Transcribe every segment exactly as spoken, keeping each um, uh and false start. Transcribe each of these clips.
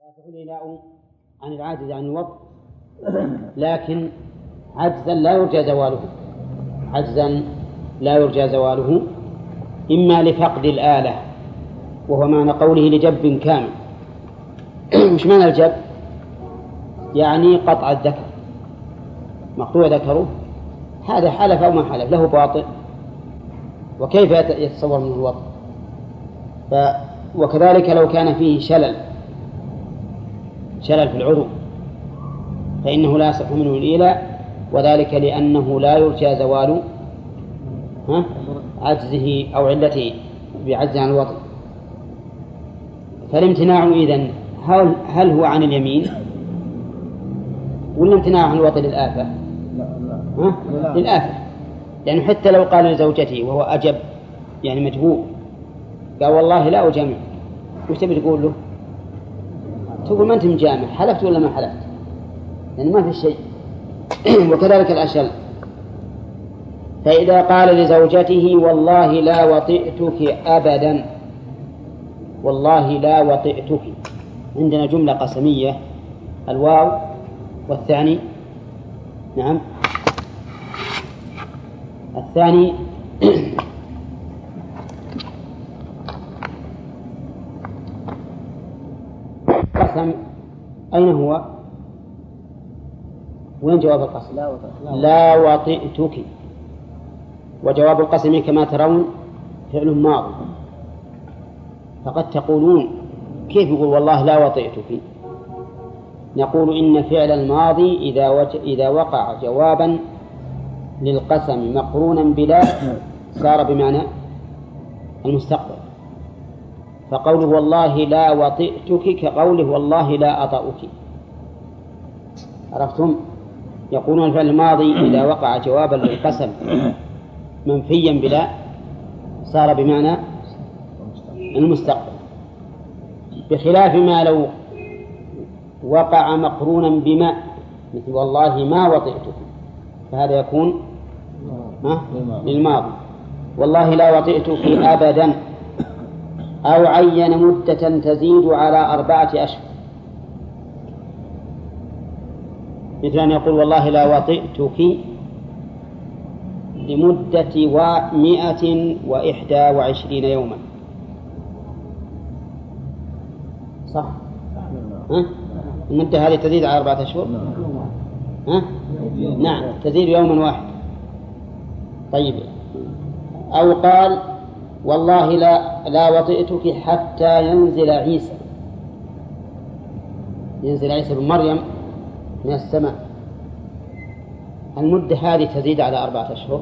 الإيلاء عن العاجز عن الوضع، لكن عجزا لا يرجى زواله، عجزا لا يرجى زواله إما لفقد الآلة، وهو معنى قوله لجب كامل. مش معنى الجب؟ يعني قطع الذكر، مقطوع ذكره، هذا حلف أو ما حلف له باطل، وكيف يتصور منه الوضع؟ ف... وكذلك لو كان فيه شلل شلل في العضو فإنه لا يصح منه الإيلاء، وذلك لأنه لا يرجى زوال ها؟ عجزه أو علته بعجز عن الوضع. فالامتناع إذن هل, هل هو عن اليمين ولا امتناع عن الوضع للآفة؟ ها؟ للآفة، لأنه حتى لو قال لزوجته وهو أجب يعني مجبور، قال والله لا أجامع، وش تبي تقول له؟ تقول ما أنت مجامع، حلفت ولا ما حلفت؟ لأن يعني ما في شيء. وكذلك الأشل، فإذا قال لزوجته والله لا وطئتك أبدا، والله لا وطئتك، عندنا جملة قسمية، الواو والثاني نعم الثاني قسم. أين هو؟ وين جواب القسم؟ لا, لا وطئتك. وجواب القسم كما ترون فعل ماضي، فقد تقولون كيف يقول والله لا وطئتك؟ نقول إن فعل الماضي إذا, وج... إذا وقع جوابا للقسم مقرونا بلا صار بمعنى المستقبل، فقوله والله لا وطئتك كقوله والله لا أطأك. عرفتم؟ يقولون الفعل الماضي إذا وقع جوابا للقسم منفيا بلا صار بمعنى المستقبل، بخلاف ما لو وقع مقرونا بما، مثل والله ما وطئتك، فهذا يكون للماضي. والله لا وطئتك أبدا، أو عين مدة تزيد على أربعة أشهر، مثل أن يقول والله لا وطئتك لمدة مئة وإحدى وعشرين يوما، صح؟ ها؟ المدة هذه تزيد على أربعة أشهر؟ ها؟ نعم تزيد يوما واحد. طيب، أو قال والله لا, لا وطئتك حتى ينزل عيسى، ينزل عيسى بن مريم من السماء، المدة هذه تزيد على أربعة أشهر؟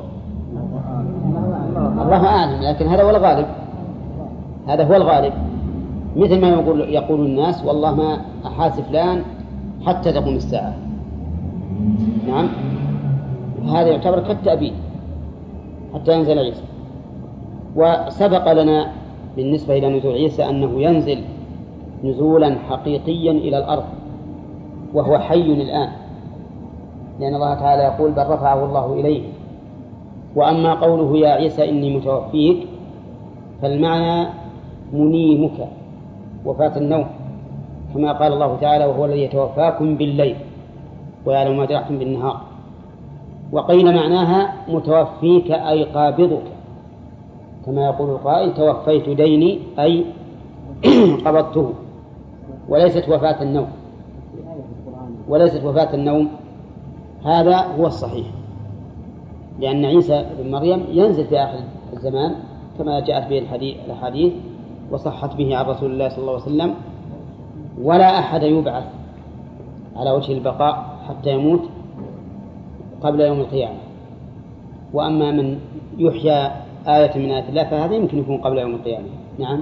الله أعلم، لكن هذا هو الغالب، هذا هو الغالب، مثل ما يقول, يقول الناس والله ما أحاسب فلان حتى تقوم الساعة. نعم، هذا يعتبر كالتأبيد حتى ينزل عيسى. وسبق لنا بالنسبة إلى نزول عيسى أنه ينزل نزولا حقيقيا إلى الأرض وهو حي الآن، لأن الله تعالى يقول بل رفعه الله إليه. وأما قوله يا عيسى إني متوفيك فالمعنى منيمك وفاة النوم، كما قال الله تعالى وهو الذي يتوفاكم بالليل ويعلم ما جرحتم بالنهار. وقيل معناها متوفيك أي قابضك، كما يقول القائل توفيت ديني أي قبضته، وليست وفاة النوم، وليست وفاة النوم. هذا هو الصحيح، لأن عيسى بن مريم ينزل في آخر الزمان كما جاءت به الحديث وصحت به عن رسول الله صلى الله عليه وسلم، ولا أحد يبعث على وجه البقاء حتى يموت قبل يوم القيامة. وأما من يحيى آية من آيات الله فهذا يمكن يكون قبل يوم القيامة. نعم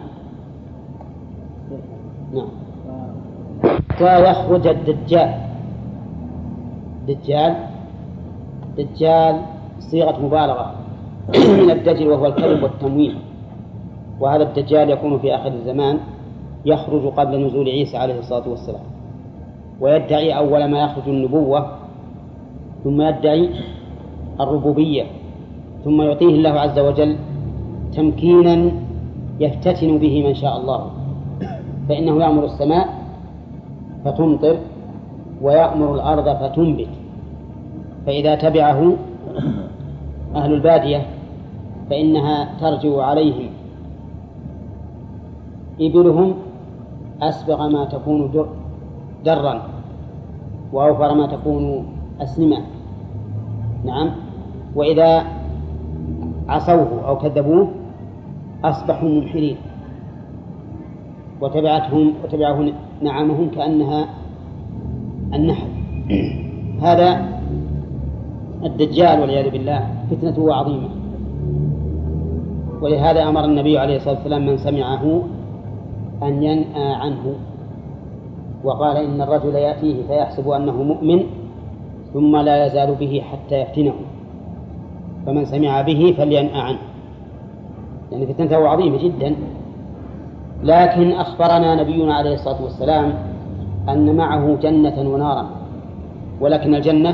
نعم. ويخرج الدجال، دجال دجال صيغة مبالغة من الدجل وهو الكذب والتمويه، وهذا الدجال يكون في آخر الزمان، يخرج قبل نزول عيسى عليه الصلاة والسلام، ويدعي أول ما يخرج النبوة، ثم يدعي الربوبية، ثم يعطيه الله عز وجل تمكينا يفتتن به من شاء الله، فإنه يأمر السماء فتمطر ويأمر الأرض فتنبت. فإذا تبعه أهل البادية فإنها ترجع عليهم إبلهم أسبغ ما تكون درا وأوفر ما تكون أسنمة. نعم. وإذا عصوه أو كذبوه أصبحوا منحرين وتبعتهم وتبعه نعمهم كأنها النحل. هذا الدجال والعياذ بالله فتنته عظيمة، ولهذا أمر النبي عليه الصلاة والسلام من سمعه أن ينأى عنه، وقال إن الرجل يأتيه فيحسب أنه مؤمن ثم لا يزال به حتى يفتنه، فمن سمع به فلينأى عنه، يعني فتنته عظيمة جدا. لكن أخبرنا نبينا عليه الصلاة والسلام أن معه جنة ونارا، ولكن الجنة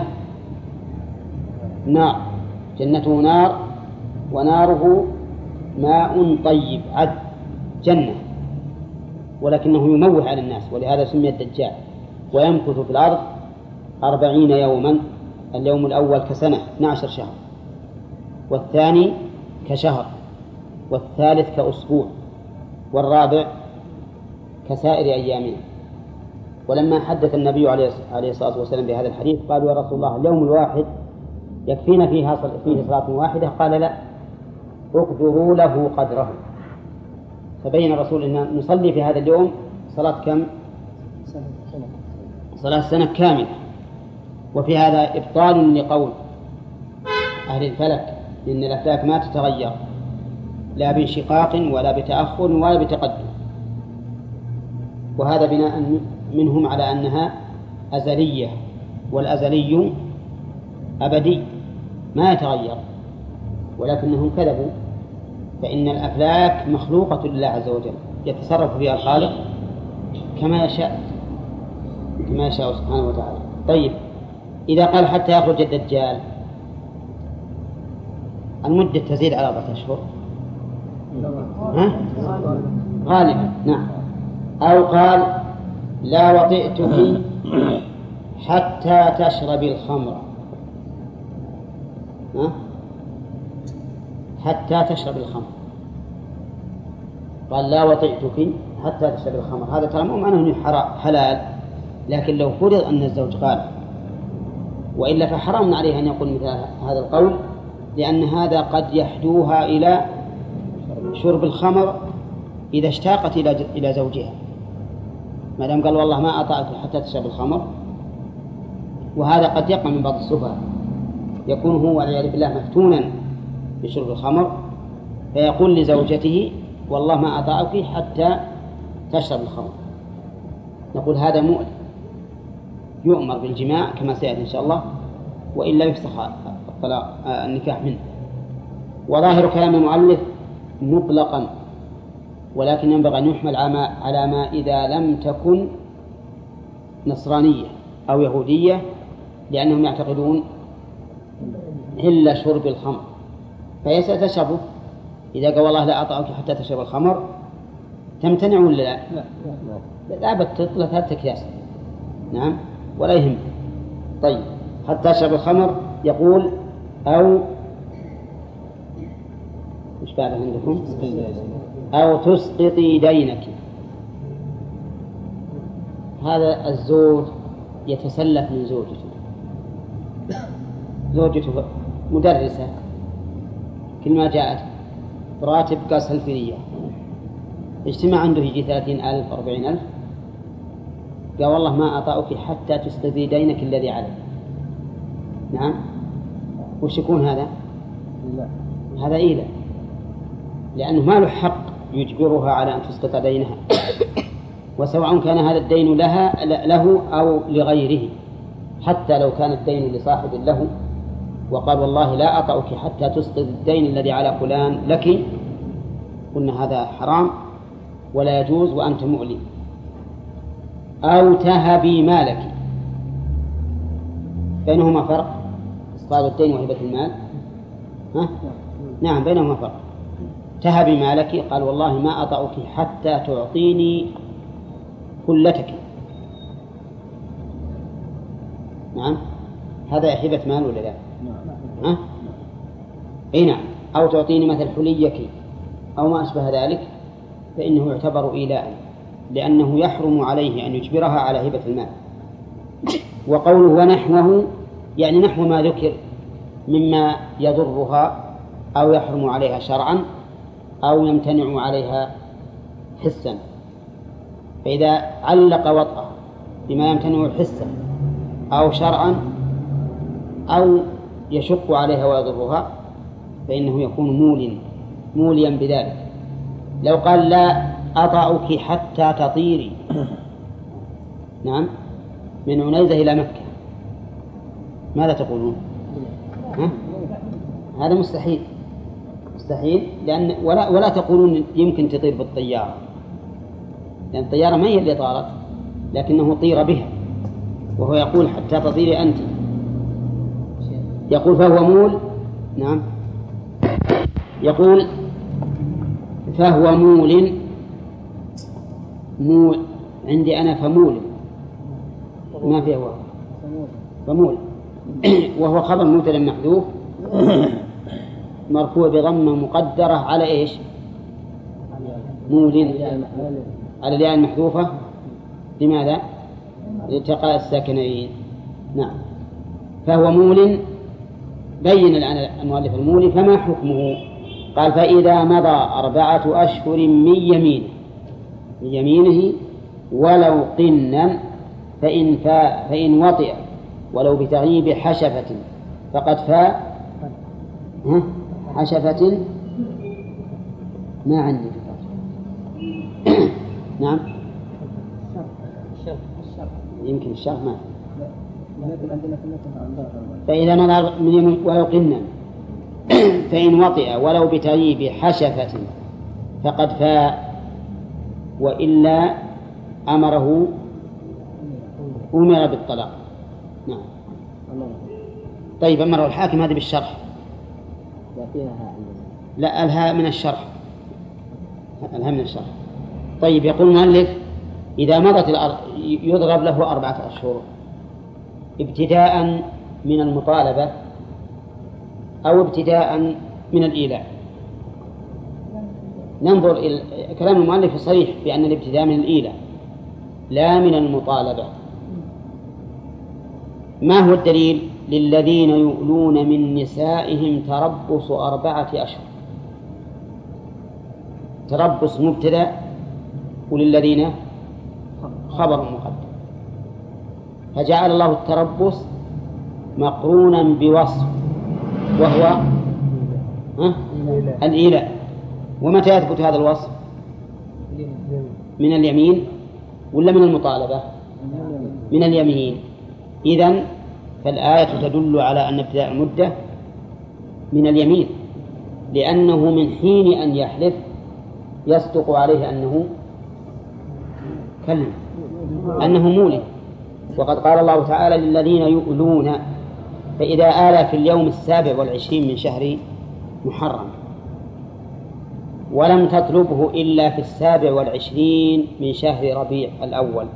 نار، جنته نار وناره ماء طيب عذب جنة، ولكنه يموه على الناس، ولهذا سمي الدجال. ويمكث في الأرض أربعين يوما، اليوم الأول كسنة اثنا عشر شهر، والثاني كشهر، والثالث كأسبوع، والرابع كسائر أيامنا. ولما حدث النبي عليه الصلاة والسلام بهذا الحديث قالوا يا رسول الله اليوم الواحد يكفينا فيها فيه صلاة واحدة؟ قال لا، اقدروا له قدره. فبين الرسول أن نصلي في هذا اليوم صلاة كم؟ صلاة سنة كاملة. وفي هذا إبطال لقول أهل الفلك إن الأفلاك ما تتغير لا بانشقاق ولا بتأخر ولا بتقدم، وهذا بناء منهم على أنها أزلية، والأزلي أبدي ما يتغير، ولكنهم كذبوا، فإن الأفلاك مخلوقة لله عز وجل يتصرف فيها الخالق كما يشاء كما يشاء سبحانه وتعالى. طيب، إذا قال حتى يخرج الدجال المدة تزيد على أربعة أشهر ها؟ غالبا نعم. أو قال لا وطئتك حتى تشرب الخمر، ها؟ حتى تشرب الخمر، قال لا وطئتك حتى تشرب الخمر. هذا ترى مو معناه حلال، لكن لو فرض أن الزوج قال، وإلا فحرام عليه أن يقول مثل هذا القول، لأن هذا قد يحدوها إلى شرب الخمر إذا اشتاقت إلى زوجها، ما دام قال والله ما أطعت حتى تشرب الخمر. وهذا قد يقع من بعض السفهاء، يكون هو والعياذ بالله مفتونا بشرب الخمر، فيقول لزوجته والله ما أطاعك حتى تشرب الخمر. نقول هذا مؤلم، يؤمر بالجماع كما سيأتي إن شاء الله، وإلا يفسخ الطلاق النكاح منه. وظاهر كلام المؤلف مطلقا، ولكن ينبغي أن يحمل على ما إذا لم تكن نصرانية أو يهودية، لأنهم يعتقدون إلا شرب الخمر، فهي ستشربه. إذا قال والله لا أطعك حتى تشرب الخمر تمتنع ولا لا؟ لا لا بتطلق هذا التكياس، نعم، ولا يهم. طيب، حتى تشرب الخمر يقول أو مش بعد عندكم أو تسقطي دينك. هذا الزوج يتسلف من زوجته، زوجته مدرسة كل ما جاءت براتب قاس الفينية، اجتمع عنده يجي ثلاثين ألف أربعين ألف، قال والله ما أطاؤك حتى تسقطي دينك الذي عليك. نعم، وش يكون هذا؟ لا. هذا إيلة، لأنه ما له حق يجبرها على أن تسقط دينها، وسواء كان هذا الدين لها له أو لغيره، حتى لو كان الدين لصاحب له وقال والله لا أطأك حتى تسقط الدين الذي على فلان لك، قلنا هذا حرام ولا يجوز وأنت مؤلم. أو تهبي مالك، بينهما فرق، إسقاط الدين وهبة المال، ها؟ نعم بينهما فرق. تهبي مالك قال والله ما أطأك حتى تعطيني كلتك، نعم هذا هبة مال ولا لا؟ ها؟ أي نعم. أو تعطيني مثل حليك أو ما أشبه ذلك فإنه يعتبر إيلاء لأنه يحرم عليه أن يجبرها على هبة المال. وقوله ونحوه يعني نحو ما ذكر مما يضرها أو يحرم عليها شرعا أو يمتنع عليها حسا. فإذا علق وطأه بما يمتنع حسا أو شرعا أو يشق عليها ويضرها فإنه يكون مول موليا بذلك. لو قال لا أطأك حتى تطيري نعم من عنيزة إلى مكة ماذا تقولون؟ ها؟ هذا مستحيل مستحيل لأن ولا, ولا تقولون يمكن تطير بالطيارة لأن الطيارة ما هي اللي طارت لكنه طير بها وهو يقول حتى تطيري أنت. يقول فهو مول نعم يقول فهو مول مول عندي أنا فمول ما فيه هو فمول وهو خبر مبتدأ محذوف مرفوع بضمة مقدرة على إيش؟ مول على الياء المحذوفة. لماذا؟ لالتقاء الساكنين. نعم. فهو مول. بين الآن المؤلف المول فما حكمه؟ قال فإذا مضى أربعة أشهر من يمينه من يمينه ولو قنا فإن فاء فإن وطئ ولو بتغييب حشفة فقد فاء حشفة ما عندي نعم يمكن الشرح ما فإذا مضى من يمين ولو قنا فإن وطئ ولو بتغييب حشفة فقد فاء وإلا أمره أمر بالطلاق. نعم. طيب أمره الحاكم هذا بالشرح لا الها من الشرح الها من الشرح. طيب يقول المؤلف إذا مضت الأرض يضرب له أربعة أشهر ابتداء من المطالبة أو ابتداء من الإيلاء. ننظر إلى كلام المؤلف صريح بأن الابتداء من الإيلاء لا من المطالبة. ما هو الدليل؟ للذين يؤلون من نسائهم تربص أربعة أشهر. تربص مبتدأ وللذين خبر مقدم فجعل الله التربص مقرونا بوصف وهو الإيلاء. ومتى يثبت هذا الوصف؟ من اليمين ولا من المطالبة؟ من اليمين. إذن فالآية تدل على أن ابتداء المدة من اليمين لأنه من حين أن يحلف يصدق عليه أنه كلم أنه مولي. وقد قال الله تعالى للذين يؤلون فإذا آلى في اليوم السابع والعشرين من شهر محرم ولم تطلبه إلا في السابع والعشرين من شهر ربيع الأول.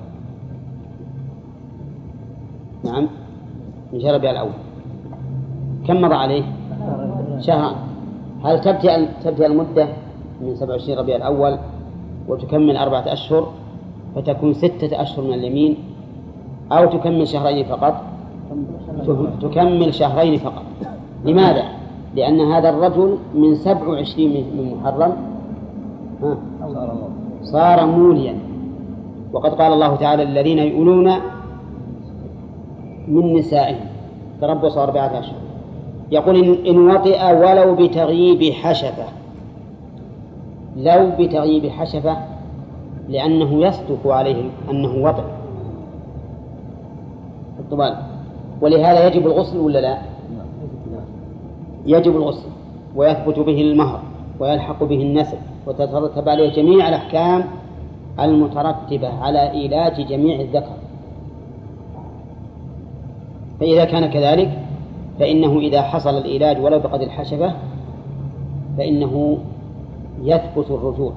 نعم من شهر ربيع الأول كم مضى عليه؟ شهران. هل تبدأ تبدأ المدة من سبع وعشرين ربيع الأول وتكمل أربعة أشهر فتكون ستة أشهر من اليمين أو تكمل شهرين فقط؟ تكمل شهرين فقط. لماذا؟ لأن هذا الرجل من سبع وعشرين من محرم صار موليا. وقد قال الله تعالى الذين يؤلون من نسائهم تربص أربعة أشهر. يقول إن وطئ ولو بتغييب حشفة. لو بتغييب حشفة لأنه يصدق عليه أنه وطئ الطبال. ولهذا يجب الغسل ولا لا؟ يجب الغسل ويثبت به المهر ويلحق به النسب وتترتب عليه جميع الأحكام المترتبة على إيلاج جميع الذكر. فإذا كان كذلك فإنه إذا حصل الإيلاج ولو بقدر الحشفة فإنه يثبت الرجوع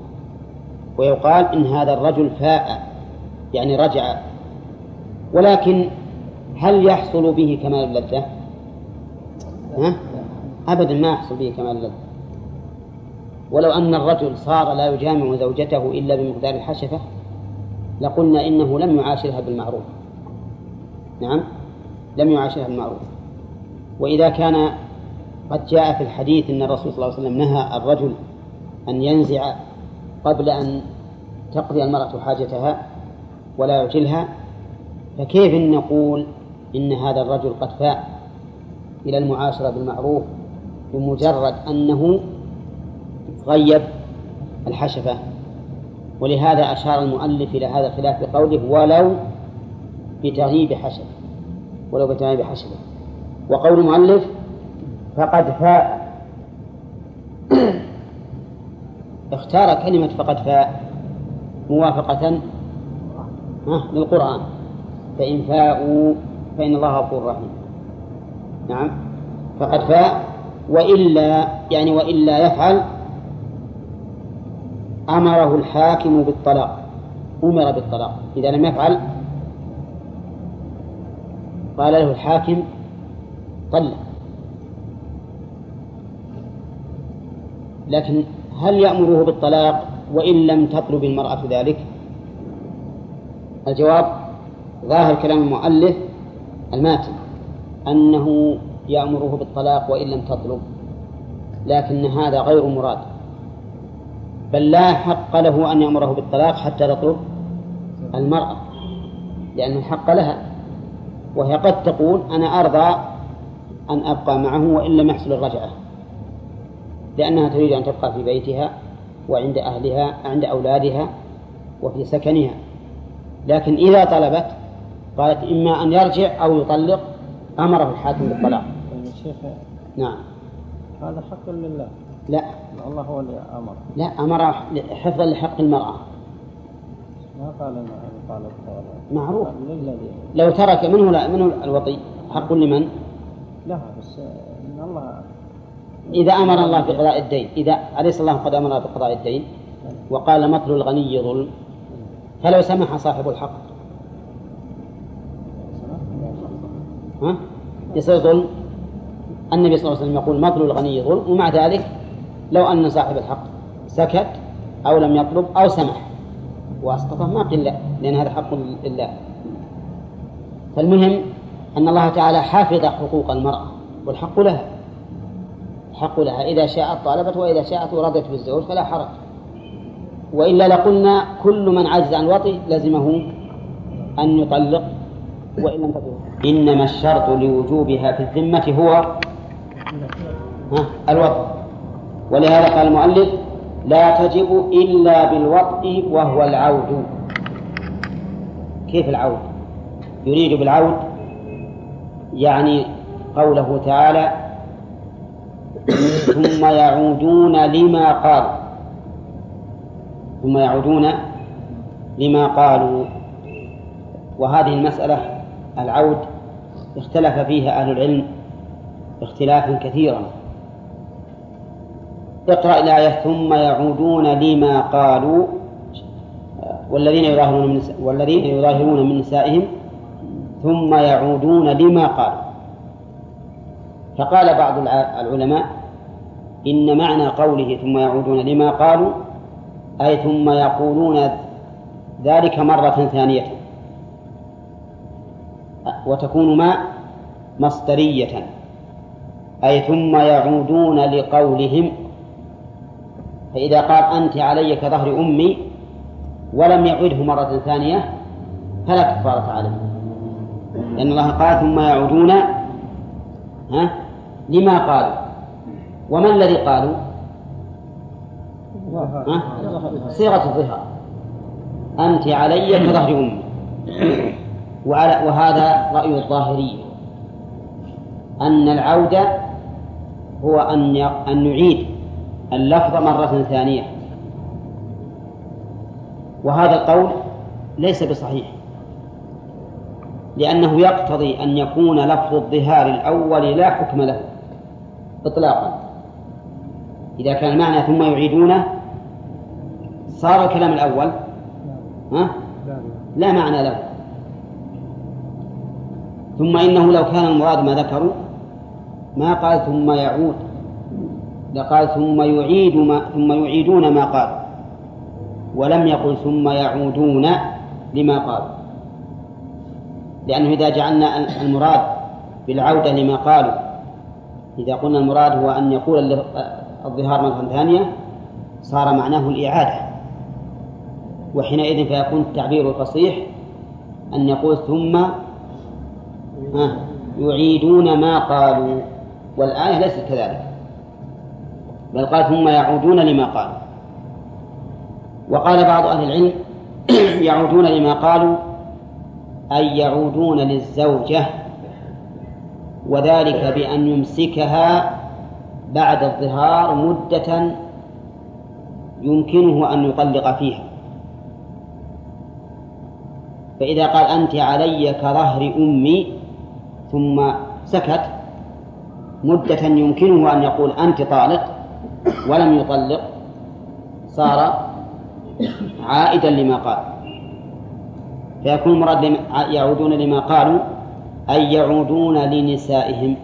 ويقال إن هذا الرجل فاء يعني رجع. ولكن هل يحصل به كمال اللذة؟ ها؟ أبدا ما يحصل به كمال اللذة. ولو أن الرجل صار لا يجامع زوجته إلا بمقدار الحشفة لقلنا إنه لم يعاشرها بالمعروف. نعم، لم يعاشرها بالمعروف. وإذا كان قد جاء في الحديث أن الرسول صلى الله عليه وسلم نهى الرجل أن ينزع قبل أن تقضي المرأة حاجتها ولا يعجلها، فكيف نقول إن هذا الرجل قد فاء إلى المعاشرة بالمعروف بمجرد أنه غيب الحشفة؟ ولهذا أشار المؤلف إلى هذا الخلاف بقوله ولو بتغييب حشفة، ولو بتغييب حشفة. وقول المؤلف فقد فاء اختار كلمة فقد فاء موافقة للقرآن، فإن فاءوا فإن الله غفور رحيم. نعم، فقد فاء، وإلا يعني وإلا يفعل أمره الحاكم بالطلاق، أمر بالطلاق. إذا لم يفعل قال له الحاكم طلق. لكن هل يأمره بالطلاق وإن لم تطلب المرأة ذلك؟ الجواب ظاهر كلام المؤلف الماتن أنه يأمره بالطلاق وإن لم تطلب، لكن هذا غير مراد، بل لا حق له أن يأمره بالطلاق حتى تطلب المرأة، لأن الحق لها، وهي قد تقول أنا أرضى أن أبقى معه وإن لم يحصل الرجعة، لأنها تريد أن تبقى في بيتها وعند أهلها عند أولادها وفي سكنها. لكن إذا طلبت قالت إما أن يرجع أو يطلق أمره الحاكم بالطلاق. نعم، هذا حق لله. لا، الله هو اللي أمر. لا، أمر حفظا لحق المرأة. ما قال إنه قال معروف. لو ترك منه لا منه الوطي حق لمن؟ لا، بس إن الله إذا أمر الله بقضاء الدين، إذا أليس الله قد أمر بقضاء الدين وقال مطل الغني ظلم، فلو سمح صاحب الحق ها يصير ظلم. النبي صلى الله عليه وسلم يقول مطل الغني ظلم، ومع ذلك لو أن صاحب الحق سكت أو لم يطلب أو سمح وأسقطه ما قل لا، لأن هذا حق لله. فالمهم أن الله تعالى حافظ حقوق المرأة والحق لها، الحق لها إذا شاءت طالبت وإذا شاءت ورضت بالزوج فلا حرج. وإلا لقلنا كل من عجز عن الوطي لزمه أن يطلق وإن لم تطلق. إنما الشرط لوجوبها في الذمة هو الوطء، ولهذا قال المؤلف لا تجب إلا بالوطء وهو العود. كيف العود؟ يريد بالعود يعني قوله تعالى ثم يعودون لما قالوا، ثم يعودون لما قالوا. وهذه المسألة العود اختلف فيها أهل العلم اختلافا كثيرا. اقرأ الآية ثم يعودون لما قالوا والذين يظاهرون من والذين يظاهرون من نسائهم ثم يعودون لما قالوا. فقال بعض العلماء إن معنى قوله ثم يعودون لما قالوا أي ثم يقولون ذلك مرة ثانية، وتكون ما مصدرية، أي ثم يعودون لقولهم. فإذا قال أنت علي كظهر أمي ولم يعده مرة ثانية فلا كفارة عليه، لأن الله قال ثم يعودون ها لما قالوا. وما الذي قالوا؟ صيغة الظهار، أنت علي كظهر أمي. وهذا رأي الظاهري أن العودة هو أن نعيد اللفظ مرة ثانية، وهذا القول ليس بصحيح، لأنه يقتضي أن يكون لفظ الظهار الأول لا حكم له إطلاقا. إذا كان المعنى ثم يعيدونه صار الكلام الأول ها؟ لا معنى له. ثم إنه لو كان المراد ما ذكروا ما قال ثم يعود، لقال ثم يعيد ما ثم يعيدون ما قالوا، ولم يقل ثم يعودون لما قالوا، لأنه إذا جعلنا المراد بالعودة لما قالوا، إذا قلنا المراد هو أن يقول الظهار مرة ثانية صار معناه الإعادة، وحينئذ فيكون التعبير الفصيح أن يقول ثم يعيدون ما قالوا، والآية ليست كذلك، بل قال ثم يعودون لما قالوا. وقال بعض أهل العلم يعودون لما قالوا أي يعودون للزوجة، وذلك بأن يمسكها بعد الظهار مدة يمكنه أن يطلق فيها، فإذا قال أنت علي كظهر أمي ثم سكت مدة يمكنه أن يقول أنت طالق ولم يطلق صار عائدا لما قال، فيكون مراد يعودون لما قالوا أي يعودون لنسائهم.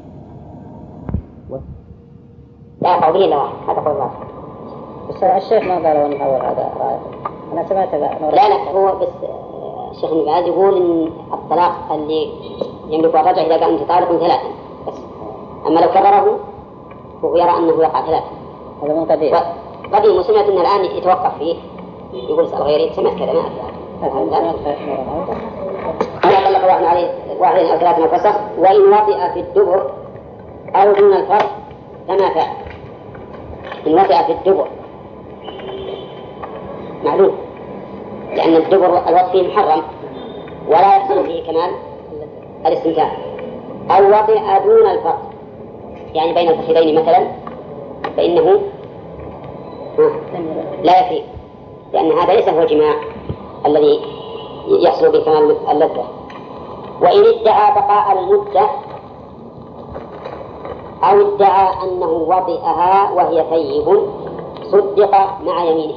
لا قضية لا واحد هذا قول واحد. بس الشيخ ما قالوا أن أول هذا رأي. أنا سمعت لا لا هو بس الشيخ ابن باز يقول إن الطلاق اللي يملك الرجع إذا كان انت طالق ثلاثة بس، أما لو كرره هو يرى أنه يقع ثلاثة. هذا من قديم. قديم وسمعت أن الآن يتوقف فيه يقول اسأل غيري، سمعت كذا ما أدري. أنا طلق واحد عليه واحد أو ثلاثة فسخ وإن وطئ في الدبر أو دون الفرج كما فعل. إن وطئ في الدبر معلوم، لأن الدبر الوطء فيه محرم ولا يحصل فيه كمال الاستمتاع. أو وطئ دون الفرج يعني بين الفخذين مثلا فإنه لا يفي، لأن هذا ليس هو الجماع الذي يحصل بكمال اللذة. وإن ادعى بقاء المدة أو ادعى أنه وطئها وهي ثيب صدق مع يمينه.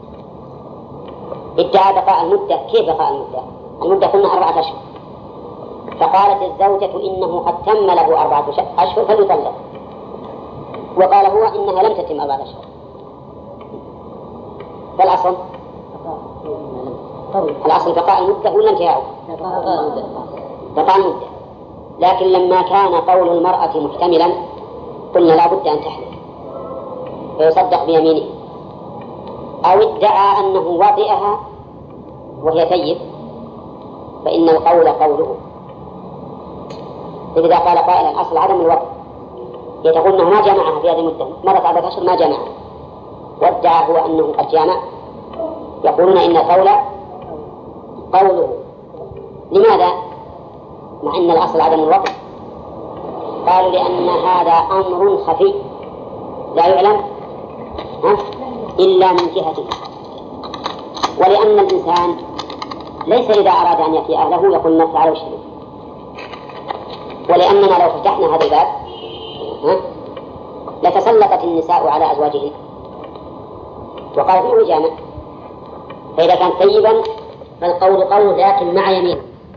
ادعى بقاء المدة، كيف بقاء المدة؟ المدة قلنا أربعة أشهر، فقالت الزوجة إنه قد تم له أربعة أشهر فليطلق، وقال هو إنها لم تتم أربعة أشهر، فالأصل الأصل بقاء المدة ولا انتهاءه؟ بقاء المدة. لكن لما كان قول المرأة محتملا قلنا لا بد أن تحلف فيصدق بيمينه. أو ادعى أنه وطئها وهي ثيب فإن القول قوله. إذا قال قائل الأصل عدم الوطئ يتقول أنه ما جامعها في هذه المدة مرت أربعة أشهر ما جامعها، وادعى هو أنه قد جامع، يقولون إن القول قوله. لماذا؟ مع أن الأصل عدم الوطئ. قالوا لأن هذا أمر خفي لا يعلم إلا من جهته، ولأن الإنسان ليس إذا أراد أن يأتي أهله يقول الناس تعالوا اشهدوا، ولأننا لو فتحنا هذا الباب لتسلطت النساء على أزواجهن وقالت إنه جامع، فإذا كان طيبا فالقول قول لكن مع يمين.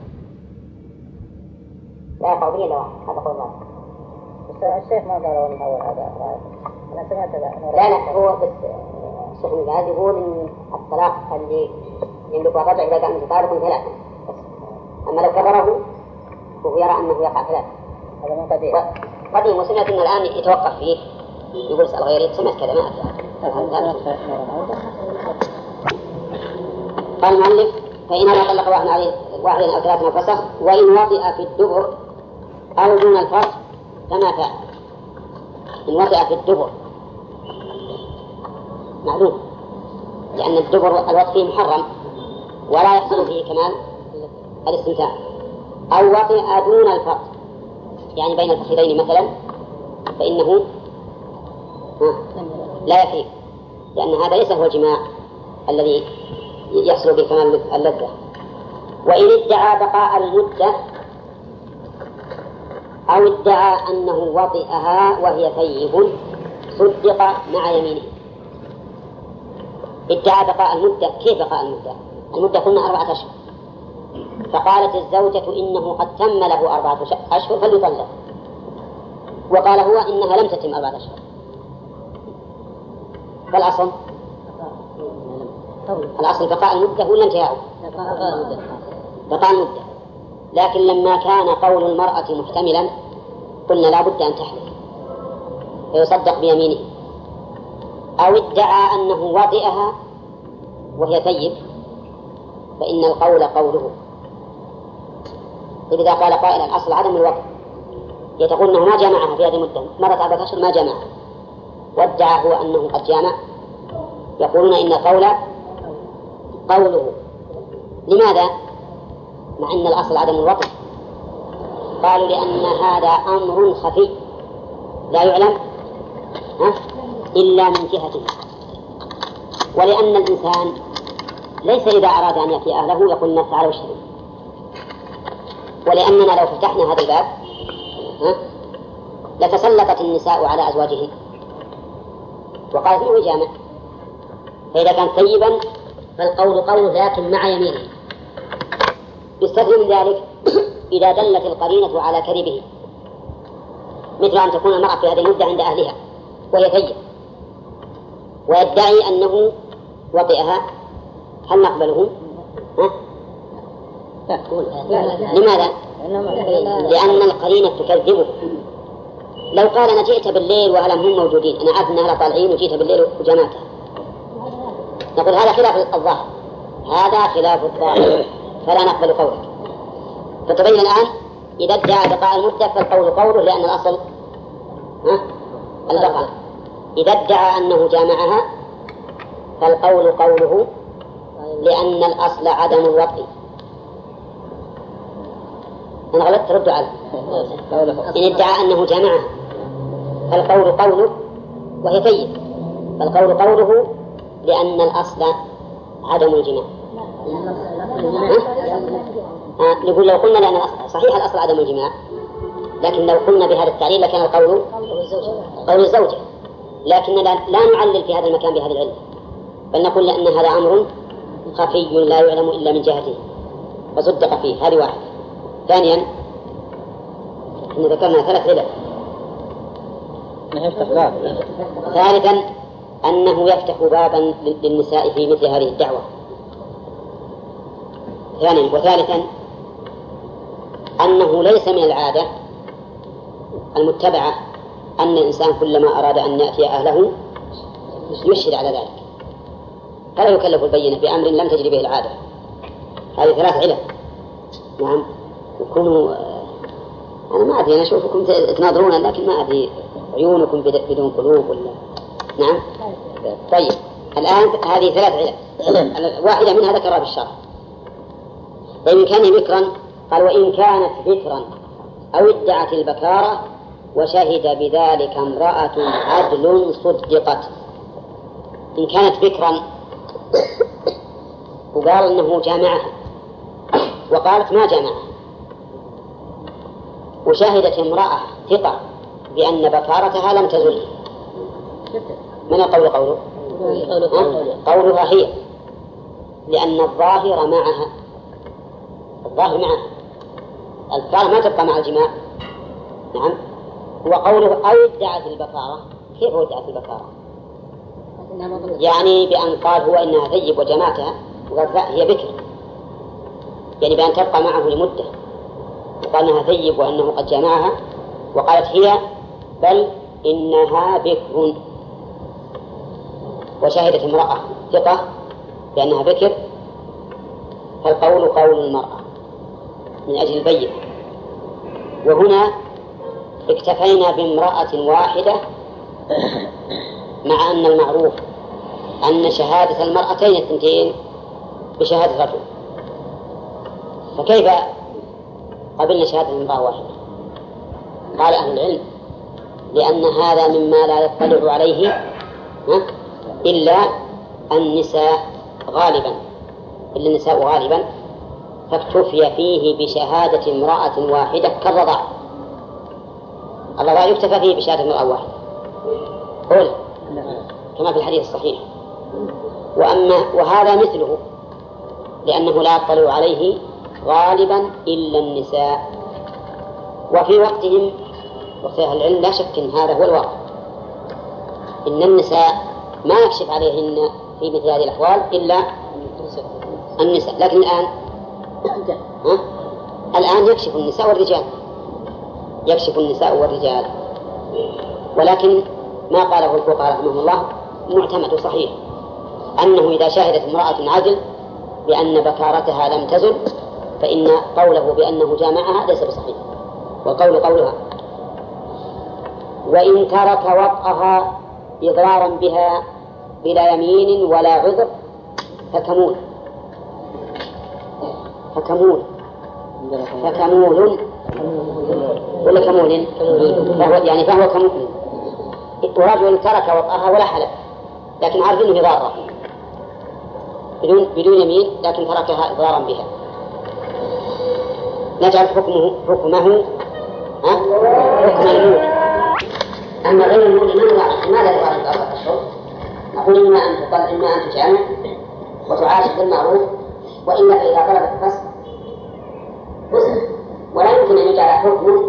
لا قضية لا هذا قول واحد. بس الشيخ ما قالوا أن أول هذا رأي. أنا سمعت لا لا لا هو بس الشيخ ابن باز يقول إن الطلاق اللي يملك الرجع إذا كان طالق ثلاثة بس، أما لو كرره هو يرى أنه يقع ثلاثة. هذا من قديم. قديم وسمعت أن الآن يتوقف فيه يقول اسأل غيري، سمعت كذا ما أدري. قال المؤلف فإنما طلق واحد عليه واحد أو ثلاثة فسخ وإن وطئ في الدبر أو دون الفرج كما فعل. إن وطئ في الدبر معلوم، لأن الدبر الوطء فيه محرم ولا يحصل فيه كمال الاستمتاع. أو وطئ دون الفرج يعني بين الفخذين مثلا فإنه لا يفي، لأن هذا ليس هو الجماع الذي يحصل بكمال اللذة. وإن ادعى بقاء المدة أو ادعى أنه وطئها وهي ثيب صدق مع يمينه. ادعى بقاء المدة، كيف بقاء المدة؟ المدة قلنا أربعة أشهر، فقالت الزوجة إنه قد تم له أربعة أشهر فليطلق، وقال هو إنها لم تتم أربعة أشهر. فالأصل الأصل بقاء المدة ولا انتهاءه؟ بقاء المدة. لكن لما كان قول المرأة محتملا قلنا لا بد أن تحلف فيصدق بيمينه، أو ادعى أنه وطئها وهي ثيب فإن القول قوله. إذا قال قائل الأصل عدم الوطئ، يتقول أنه ما جامعها في هذه المدة، مرت أربعة أشهر ما جامعها، وادعى هو أنه قد جامع، يقولون إن القول قوله. لماذا؟ مع أن الأصل عدم الوطئ. قالوا لأن هذا أمر خفي لا يعلم إلا من جهته، ولأن الإنسان ليس إذا أراد أن يأتي أهله يقول الناس تعالوا اشتروا، ولأننا لو فتحنا هذا الباب لتسلطت النساء على أزواجهن وقالت إنه جامع. فإذا كان طيبا فالقول قول لكن مع يمينه. يستثنى من ذلك إذا دلت القرينة على كذبه، مثل أن تكون المرأة في هذه المدة عند أهلها وهي ثيب ويدعي أنه وطئها، هل نقبله؟ ها؟ لماذا؟ لأن القرينة تكذبه. لو قال أنا جئت بالليل وأهلهم هم موجودين، أنا عارف أنها طالعين وجئت بالليل وجمعتها، نقول هذا خلاف الظاهر، هذا خلاف الظاهر فلا نقبل قوله. فتبين الآن إذا ادعى بقاء المدة فالقول قوله لأن الأصل البقاء. إذا ادعى أنه جامعها فالقول قوله لأن الأصل عدم الوطء. أنا غلطت ترد عليه. إن ادعى أنه جامعها فالقول قوله وهي ثيب، فالقول قوله لأن الأصل عدم الجماع. آه نقول لو قلنا لأن صحيح الأصل عدم الجماع، لكن لو قلنا بهذا التعليل لكان القول قول الزوجة، لكن لا, لا نعلل في هذا المكان بهذه العلة، بل نقول لأن هذا أمر خفي لا يعلم إلا من جهته فصدق فيه. هذه واحد. ثانيا إن ذكرنا ثلاث علل. ثالثا أنه يفتح بابا للنساء في مثل هذه الدعوة. ثانيا وثالثا أنه ليس من العادة المتبعة أن الإنسان كلما أراد أن يأتي أهله يشهد على ذلك، فلا يكلف البينة بأمر لم تجري به العادة. هذه ثلاث علل. نعم. وكونوا أنا ما أدري، أنا أشوفكم تناظرون لكن ما أدري عيونكم بدون قلوب ولا. نعم. طيب الآن هذه ثلاث علل، واحدة منها ذكرها بالشرع. وإن كان بكرا قال وإن كانت بكرا أو ادعت البكارة وشهد بذلك امرأة عدل صدقت. إن كانت بكرا وقال إنه جامعها وقالت ما جامعها، وشهدت امرأة ثقة بأن بكارتها لم تزل، من القول قوله؟ قولها هي، لأن الظاهر معها، الظاهر معها، البكارة ما تبقى مع الجماع. نعم. وقوله أو ادعت البكارة، كيف ادعت البكارة؟ يعني بأن قال هو إنها ثيب وجمعتها وقال لا هي بكر، يعني بأن تبقى معه لمدة، وقال إنها ثيب وأنه قد جمعها، وقالت هي بل إنها بكر، وشهدت امرأة ثقة بأنها بكر، فالقول قول المرأة من أجل البين. وهنا اكتفينا بامرأة واحدة مع أن المعروف أن شهادة المرأتين الثنتين بشهادة رجل، فكيف قبلنا شهادة امرأة واحدة؟ قال أهل العلم لأن هذا مما لا يطلع عليه إلا النساء غالبا، إلا النساء غالبا، فاكتفي فيه بشهادة امرأة واحدة كالرضاع. الرضاع يكتفى فيه بشهادة امرأة واحدة قل كما في الحديث الصحيح. وأما وهذا مثله لأنه لا يطلع عليه غالبا إلا النساء. وفي وقتهم وقت أهل العلم لا شك أن هذا هو الواقع، إن النساء ما يكشف عليهن في مثل هذه الأحوال إلا النساء. لكن الآن ها؟ الآن يكشف النساء والرجال، يكشف النساء والرجال. ولكن ما قاله الفقهاء رحمهم الله معتمد صحيح، أنه إذا شهدت امرأة عدل بأن بكارتها لم تزل فإن قوله بأنه جامعها ليس بصحيح، والقول قولها. وإن ترك وطئها إضرارا بها بلا يمين ولا عذر فكمول فكمول فكمول ولا كمول فهو يعني فهو كمول. ورجل ترك وطئها ولا حلف لكن عارف انه ضاره بدون بدون يمين لكن تركها اضرارا بها، نجعل حكمه حكمه ها حكم المولي. اما غير المولي ما نراعي ماذا نراعي اربعه اشهر؟ نقول اما ان تطلق اما ان تجامع وتعاشر بالمعروف، والا فاذا طلبت الفسق فسق. ولا يمكن ان يجعل حكمه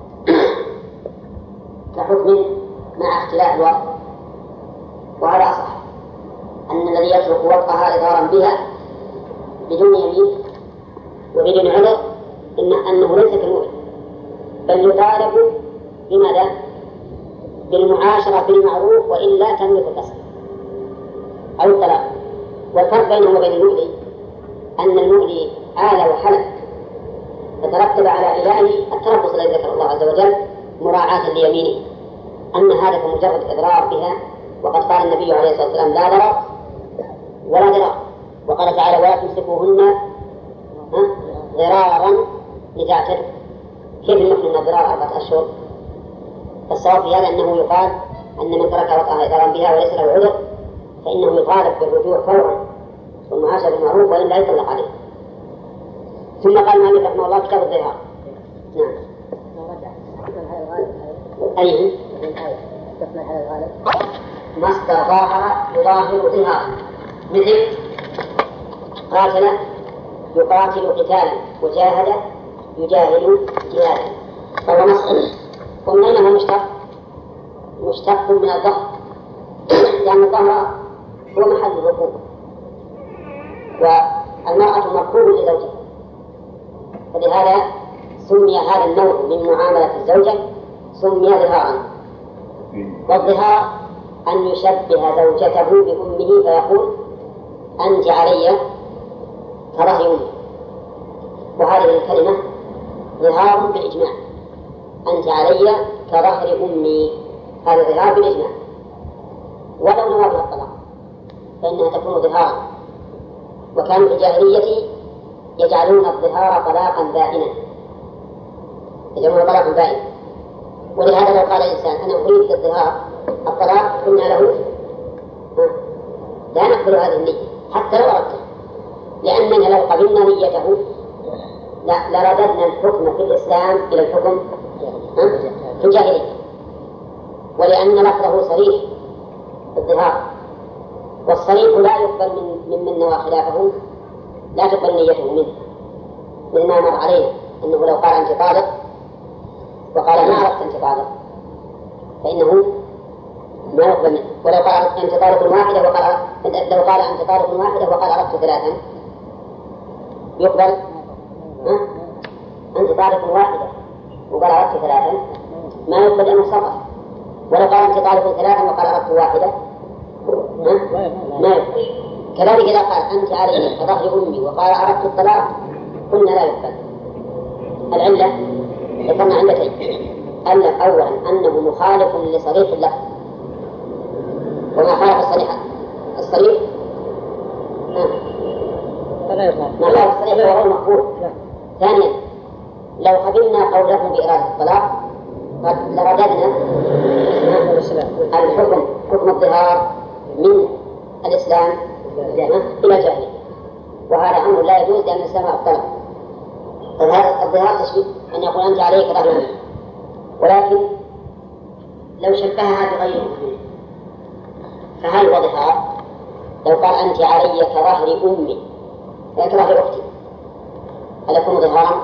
كحكم مع اختلاف الوقت، وهذا أصح أن الذي يترك وطئها إضرارا بها بدون يمين وبدون عذر إن أنه ليس كالمؤمن، بل يطالب بماذا؟ بالمعاشرة بالمعروف وإلا تملك الأصل أو الطلاق. والفرق بينه وبين المؤذي أن المؤذي آل وحلف فترتب على إلهه التربص الذي ذكر الله عز وجل مراعاة ليمينه، أن هذا كمجرد إضرار بها. وقد قال النبي عليه الصلاة والسلام لا ضرر ولا ضرار، وقال تعالى ولا تمسكوهن ضرارا لتعتدوا. كيف نحن أن الضرار أربعة أشهر؟ فالصواب في هذا أنه يقال أن من ترك وطئها إضرارا بها وليس له عذر فإنه يطالب بالرجوع فورا والمعاشرة بالمعروف وإن لا يطلق عليه. ثم قال المؤلف رحمه الله كتاب الظهار. نعم. أيه؟ مصدر ظاهر يظاهر ظهار، مثل قاتل يقاتل قتالا وجاهد يجاهد جهادا، فهو مصدر. ومن أين هو مشتق؟ مشتق من الظهر، لأن الظهر هو محل الركوب، والمرأة مركوب لزوجها، فلهذا سمي هذا النوع من معاملة الزوجة سمي ظهارا. والظهار أن يشبه زوجته بأمه فيقول أنت علي كظهر أمي، وهذه الكلمة ظهار بالإجماع، أنت علي كظهر أمي، هذا ظهار بالإجماع. ولو نوى بها الطلاق فإنها تكون ظهارا، وكانوا في الجاهلية يجعلون الظهار طلاقا بائنا، يجعلون طلاقا بائنا. ولهذا لو قال الإنسان أنا أريد في الظهار الطلاق قلنا له لا نقبل هذه النية حتى لو أردت، لأننا لو قبلنا نيته لرددنا الحكم في الإسلام إلى الحكم في الجاهلية، ولأن لفظه صريح في الظهار، والصريح لا يقبل من ممن نوى خلافه، لا تقبل نيته منه، مثل ما مر عليه أنه لو قال أنت طالق وقال ما أردت أنت طالق فإنه ما يقبل منه. ولو قال أنت طالق واحدة وقال لو قال أنت طالق واحدة وقال أردت ثلاثا يقبل. ها؟ أنت طالق واحدة وقال أردت ثلاثا ما يقبل أنه سقط. ولو قال أنت طالق ثلاثا وقال أردت واحدة ما يقبل. كذلك إذا قال أنت علي كظهر أمي وقال أردت الطلاق قلنا لا يقبل. العلة ذكرنا علتين، أن أولا أنه مخالف لصريح اللفظ، وما خالف الصريح الصريح ما خالف الصريح وهو المقبول. ثانيا لو قبلنا قوله بإرادة الطلاق قد لرددنا الحكم حكم الظهار من الإسلام إلى الجاهلية، وهذا أمر لا يجوز لأن الإسلام الطلاق. فهذا الظهار تشبيه أن يقول أنت عليك كظهر أمي، ولكن لو شبهها بغيره فهل هو ظهار؟ لو قال أنت علي كظهر أمي يعني كظهر أختي هل يكون ظهارا؟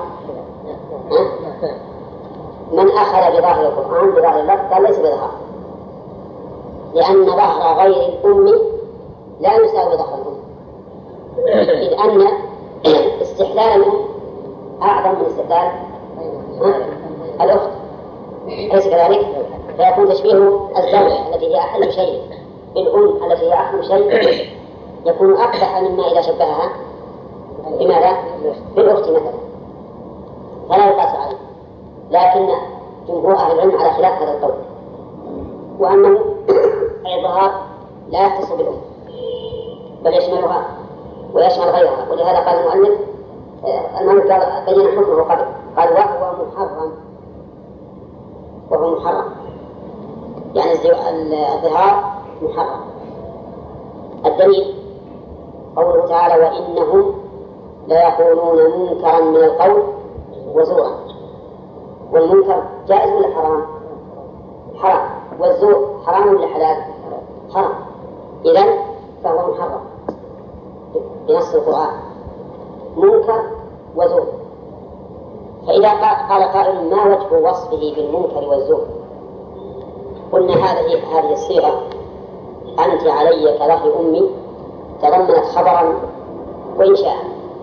من أخذ بظاهر القرآن بظاهر اللفظ قال ليس بظهار، لأن ظهر غير الأم لا يساوي ظهر الأم، إذ أن استحلال الأم أعظم من استحلال الأخت، أليس كذلك؟ فيكون تشبيه الزوجة التي هي أحل شيء بالأم التي هي أحل شيء يكون أقبح مما إذا شبهها بماذا؟ بالأخت مثلا، فلا يقاس عليه. لكن جمهور أهل العلم على خلاف هذا القول، وأنه الظهار لا يختص بالأم بل يشملها ويشمل غيرها، ولهذا قال المؤلف المؤلف بين حكمه قبل قال وهو محرم، وهو محرم يعني الظهار محرم. الدليل قوله تعالى وإنهم ليقولون منكرا من القول وزورا، والمنكر جائز ولا حرام؟ حرام. والزور حرام ولا حلال؟ حرام. إذن فهو محرم بنص القرآن، منكر وزور. فإذا قال قائل ما وجه وصفه بالمنكر والزور؟ قلنا هذه هذه الصيغة أنت علي كظهر أمي تضمنت خبرا وإنشاء.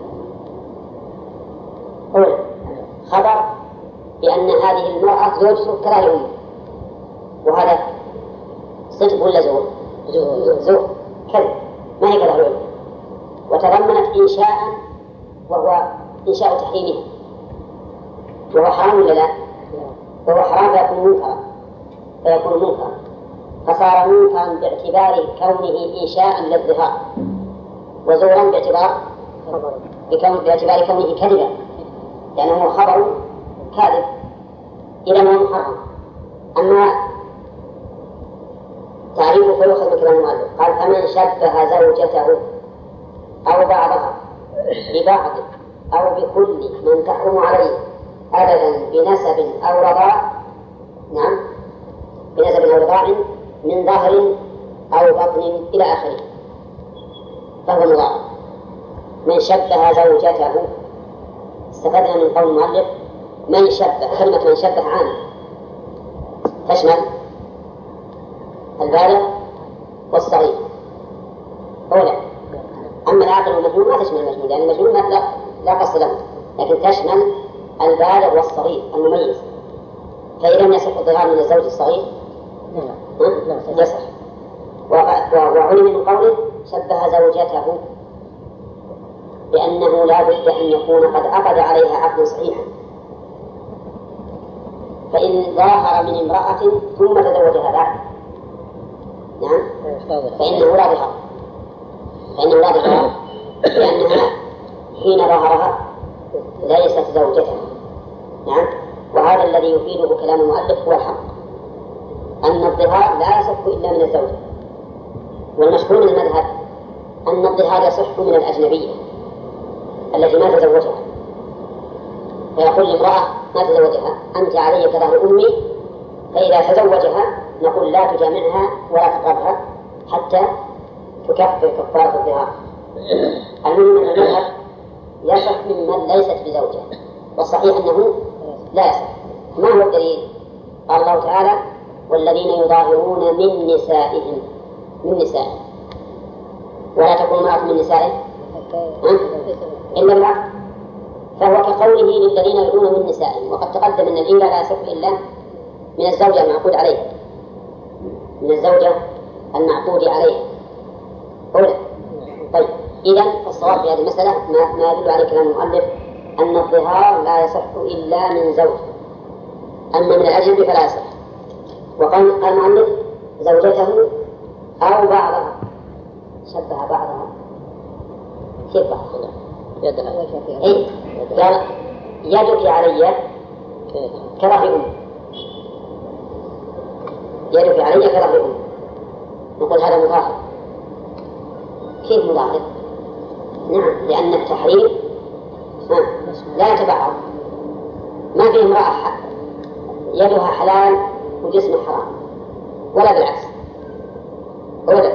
أولا خبر بأن هذه المرأة زوج كظهر أمي، وهذا صدق ولا زور؟ زور كذب، ما هي كظهر أمي. وتضمنت إنشاء وهو إنشاء تحريمها، وهو حرام ولا لا؟ وهو حرام فيكون منكرا فيكون منكرا فصار منكرا باعتبار كونه إنشاء للظهار، وزورا باعتبار بكون باعتبار كونه كذبا لأنه خبر كاذب، إذا هو محرم. أما تعريفه فيؤخذ من كلام المؤلف قال فمن شبه زوجته أو بعضها ببعض أو بكل من تحرم عليه أبدا بنسب أو رضاع، نعم بنسب أو رضاع من ظهر أو بطن إلى آخره فهو مضاعف. من شبه زوجته استفدنا من قول المؤلف من شبه، كلمة من شبه عام تشمل البالغ والصغير أولا. أما العاقل والمجنون ما تشمل المجنون لأن المجنون لا, لا قصد له، لكن تشمل البالغ والصغير المميز. فإذا لم يصح الظهار من الزوج الصغير يصح. وعلم من قوله شبه زوجته بأنه لا بد أن يكون قد عقد عليها عقدا صحيحا، فإن ظاهر من امرأة ثم تزوجها بعد نعم فإنه لا ظهار فإنه لا ظهار لأنها حين ظهرها ليست زوجته. نعم. وهذا الذي يفيده كلام المؤلف هو الحق، أن الظهار لا يصح إلا من الزوجة، والمشهور من المذهب أن الظهار يصح من الأجنبية التي ما تزوجها، فيقول لامرأة ما تزوجها أنت علي كظهر أمي، فإذا تزوجها نقول لا تجامعها ولا تقربها حتى تكفر كفارة الظهار. المهم أن المذهب يصح ممن ليست بزوجة، والصحيح أنه لا يصح. ما هو الدليل؟ قال الله تعالى والذين يظاهرون من نسائهم من نسائهم ولا تكون امرأة من نسائهم إلا بالعقل، فهو كقوله للذين يدعون من نسائهم، وقد تقدم أن الإنجاب لا يصح إلا من الزوجة المعقود عليها من الزوجة المعقود عليها أولا. طيب إذن الصواب في هذه المسألة ما, ما يدل عليه كلام المؤلف أن الظهار لا يصح إلا من زوج، أما من الأجنبي فلا يصح. وقال المؤلف زوجته أو بعضها، شبه بعضها كيف بعضها يدها إيه؟ قال يدك علي كظهر أم، يدك علي كظهر أم، نقول هذا مظاهر. كيف مظاهر؟ نعم لأن التحريم لا يتبعض، ما في امرأة يدها حلال وجسمها حرام ولا بالعكس أولا.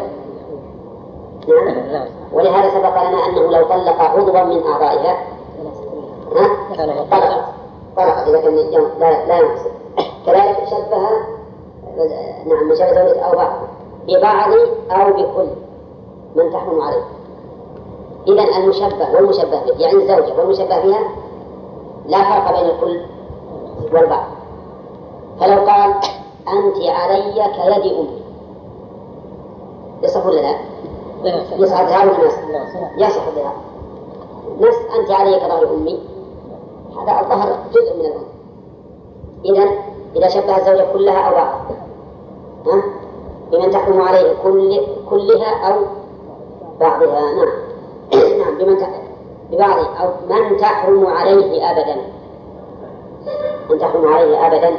نعم. ولهذا سبق لنا أنه لو طلق عضوا من أعضائها طلقت طلقت إذا كان لا لا ينقص. كذلك شبه نعم من شبه زوجته أو بعض ببعض أو بكل من تحرم عليه. إذن المشبه والمشبه به يعني الزوجة والمشبه بها لا فرق بين الكل والبعض. فلو قال أنت علي كيد أمي يصح ولا لا؟ يصح الظهار ولا لا؟ يصح الظهار. نص أنت علي كظهر أمي هذا الظهر جزء من الأم. إذن إذا شبه الزوجة كلها أو بعضها ها؟ بمن تحرم عليه كل كلها أو بعضها. نعم نعم بمن تحرم ببعض أو من تحرم عليه أبدا. من تحرم عليه أبدا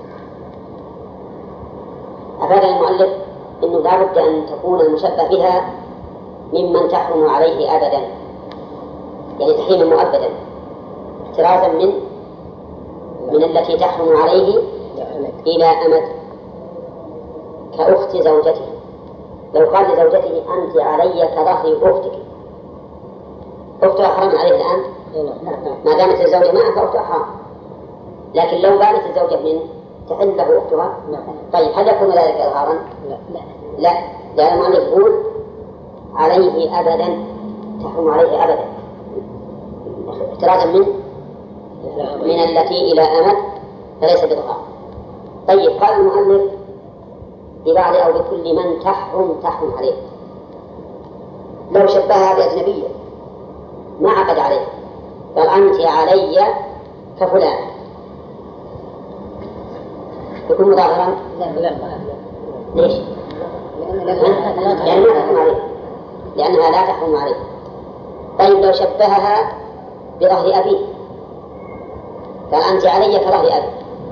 أفاد المؤلف إنه لا بد أن تكون المشبه بها ممن تحرم عليه أبدا يعني تحريما مؤبدا احترازا من من التي تحرم عليه إلى أمد كأخت زوجته. لو قال لزوجته أنت علي كظهر أختك أختها حرام عليه الآن ما دامت الزوجة معه فأختها حرام. لكن لو بانت الزوجة من تحل له أختها طيب هل يكون ذلك إظهارا؟ لا لا لأن المؤلف يقول عليه أبدا تحرم عليه أبدا احترازا من من التي إلى أمد فليس بإظهار. طيب قال المؤلف ببعض أو بكل من تحرم تحرم عليه. لو شبهها بأجنبية ما عقد عليه قال أنت علي كفلان يكون مظاهرا؟ لا ليش؟ لأنها لا تحرم عليه لأنها لا تحرم عليه. طيب لو شبهها بظهر أبيه قال أنت علي كظهر أبي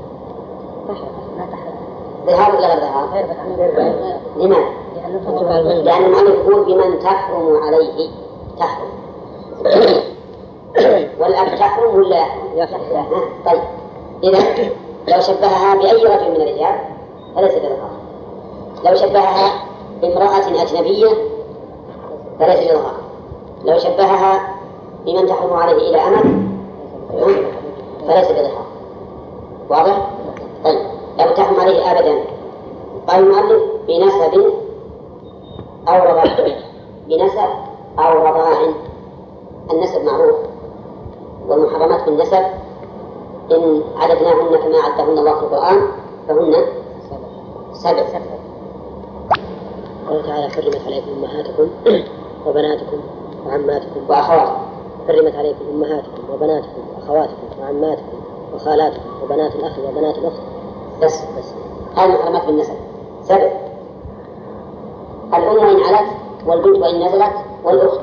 ظهار ولا غير ظهار؟ لماذا؟ لأن المؤلف يقول بمن تحرم عليه تحرم والأب تحرم ولا يحرم؟ طيب إذا لو شبهها بأي رجل من الرجال فليس بظهار. لو شبهها بامرأة أجنبية فليس بظهار. لو شبهها بمن تحرم عليه إلى أمد فليس بظهار. واضح؟ طيب لو تحرم عليه أبدا قال المؤلف بنسب أو رضاع بنسب أو رضاع. النسب معروف والمحرمات بالنسب إن عددناهن كما عدهن الله في القرآن فهن سبع. قال تعالى حرمت عليكم أمهاتكم وبناتكم وعماتكم وأخواتكم. حرمت عليكم أمهاتكم وبناتكم وأخواتكم وعماتكم وخالاتكم وبنات الأخ وبنات الأخت بس بس هذه المحرمات بالنسب سبع. الأم وإن علت والبنت وإن نزلت والأخت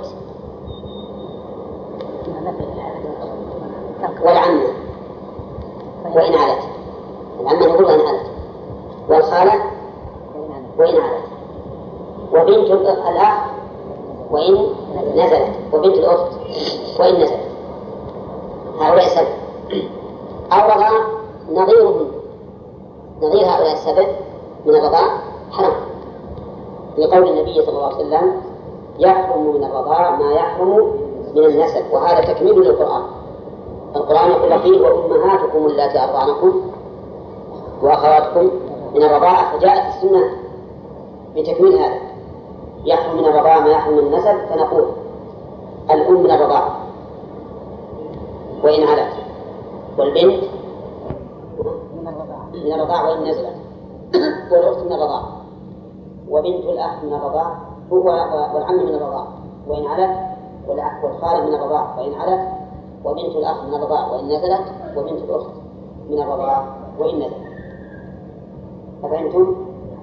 والعمة وإن علت. العمة نقول وإن علت والخالة وإن علت وبنت الأخ وإن نزلت وبنت الأخت وإن نزلت. هؤلاء سبع. أو رضاع نظيرهم نظير هؤلاء السبع من الرضاع حرام لقول النبي صلى الله عليه وسلم يحرم من الرضاع ما يحرم من النسب. وهذا تكميل للقرآن. القرآن يقول فيه وأمهاتكم اللاتي أرضعنكم وأخواتكم من الرضاعة فجاءت السنة بتكميل هذا. يحرم من الرضاعة ما يحرم من النسب فنقول الأم من الرضاعة وإن علت والبنت من الرضاعة وإن نزلت والأخت من الرضاعة وبنت الأخ من الرضاعة والعم من الرضاعة وإن علت والخالة من الرضاعة وإن علت وبنت الأخ من الرضاعة وإن نزلت وبنت الأخت من الرضاعة وإن نزلت. أفهمتم؟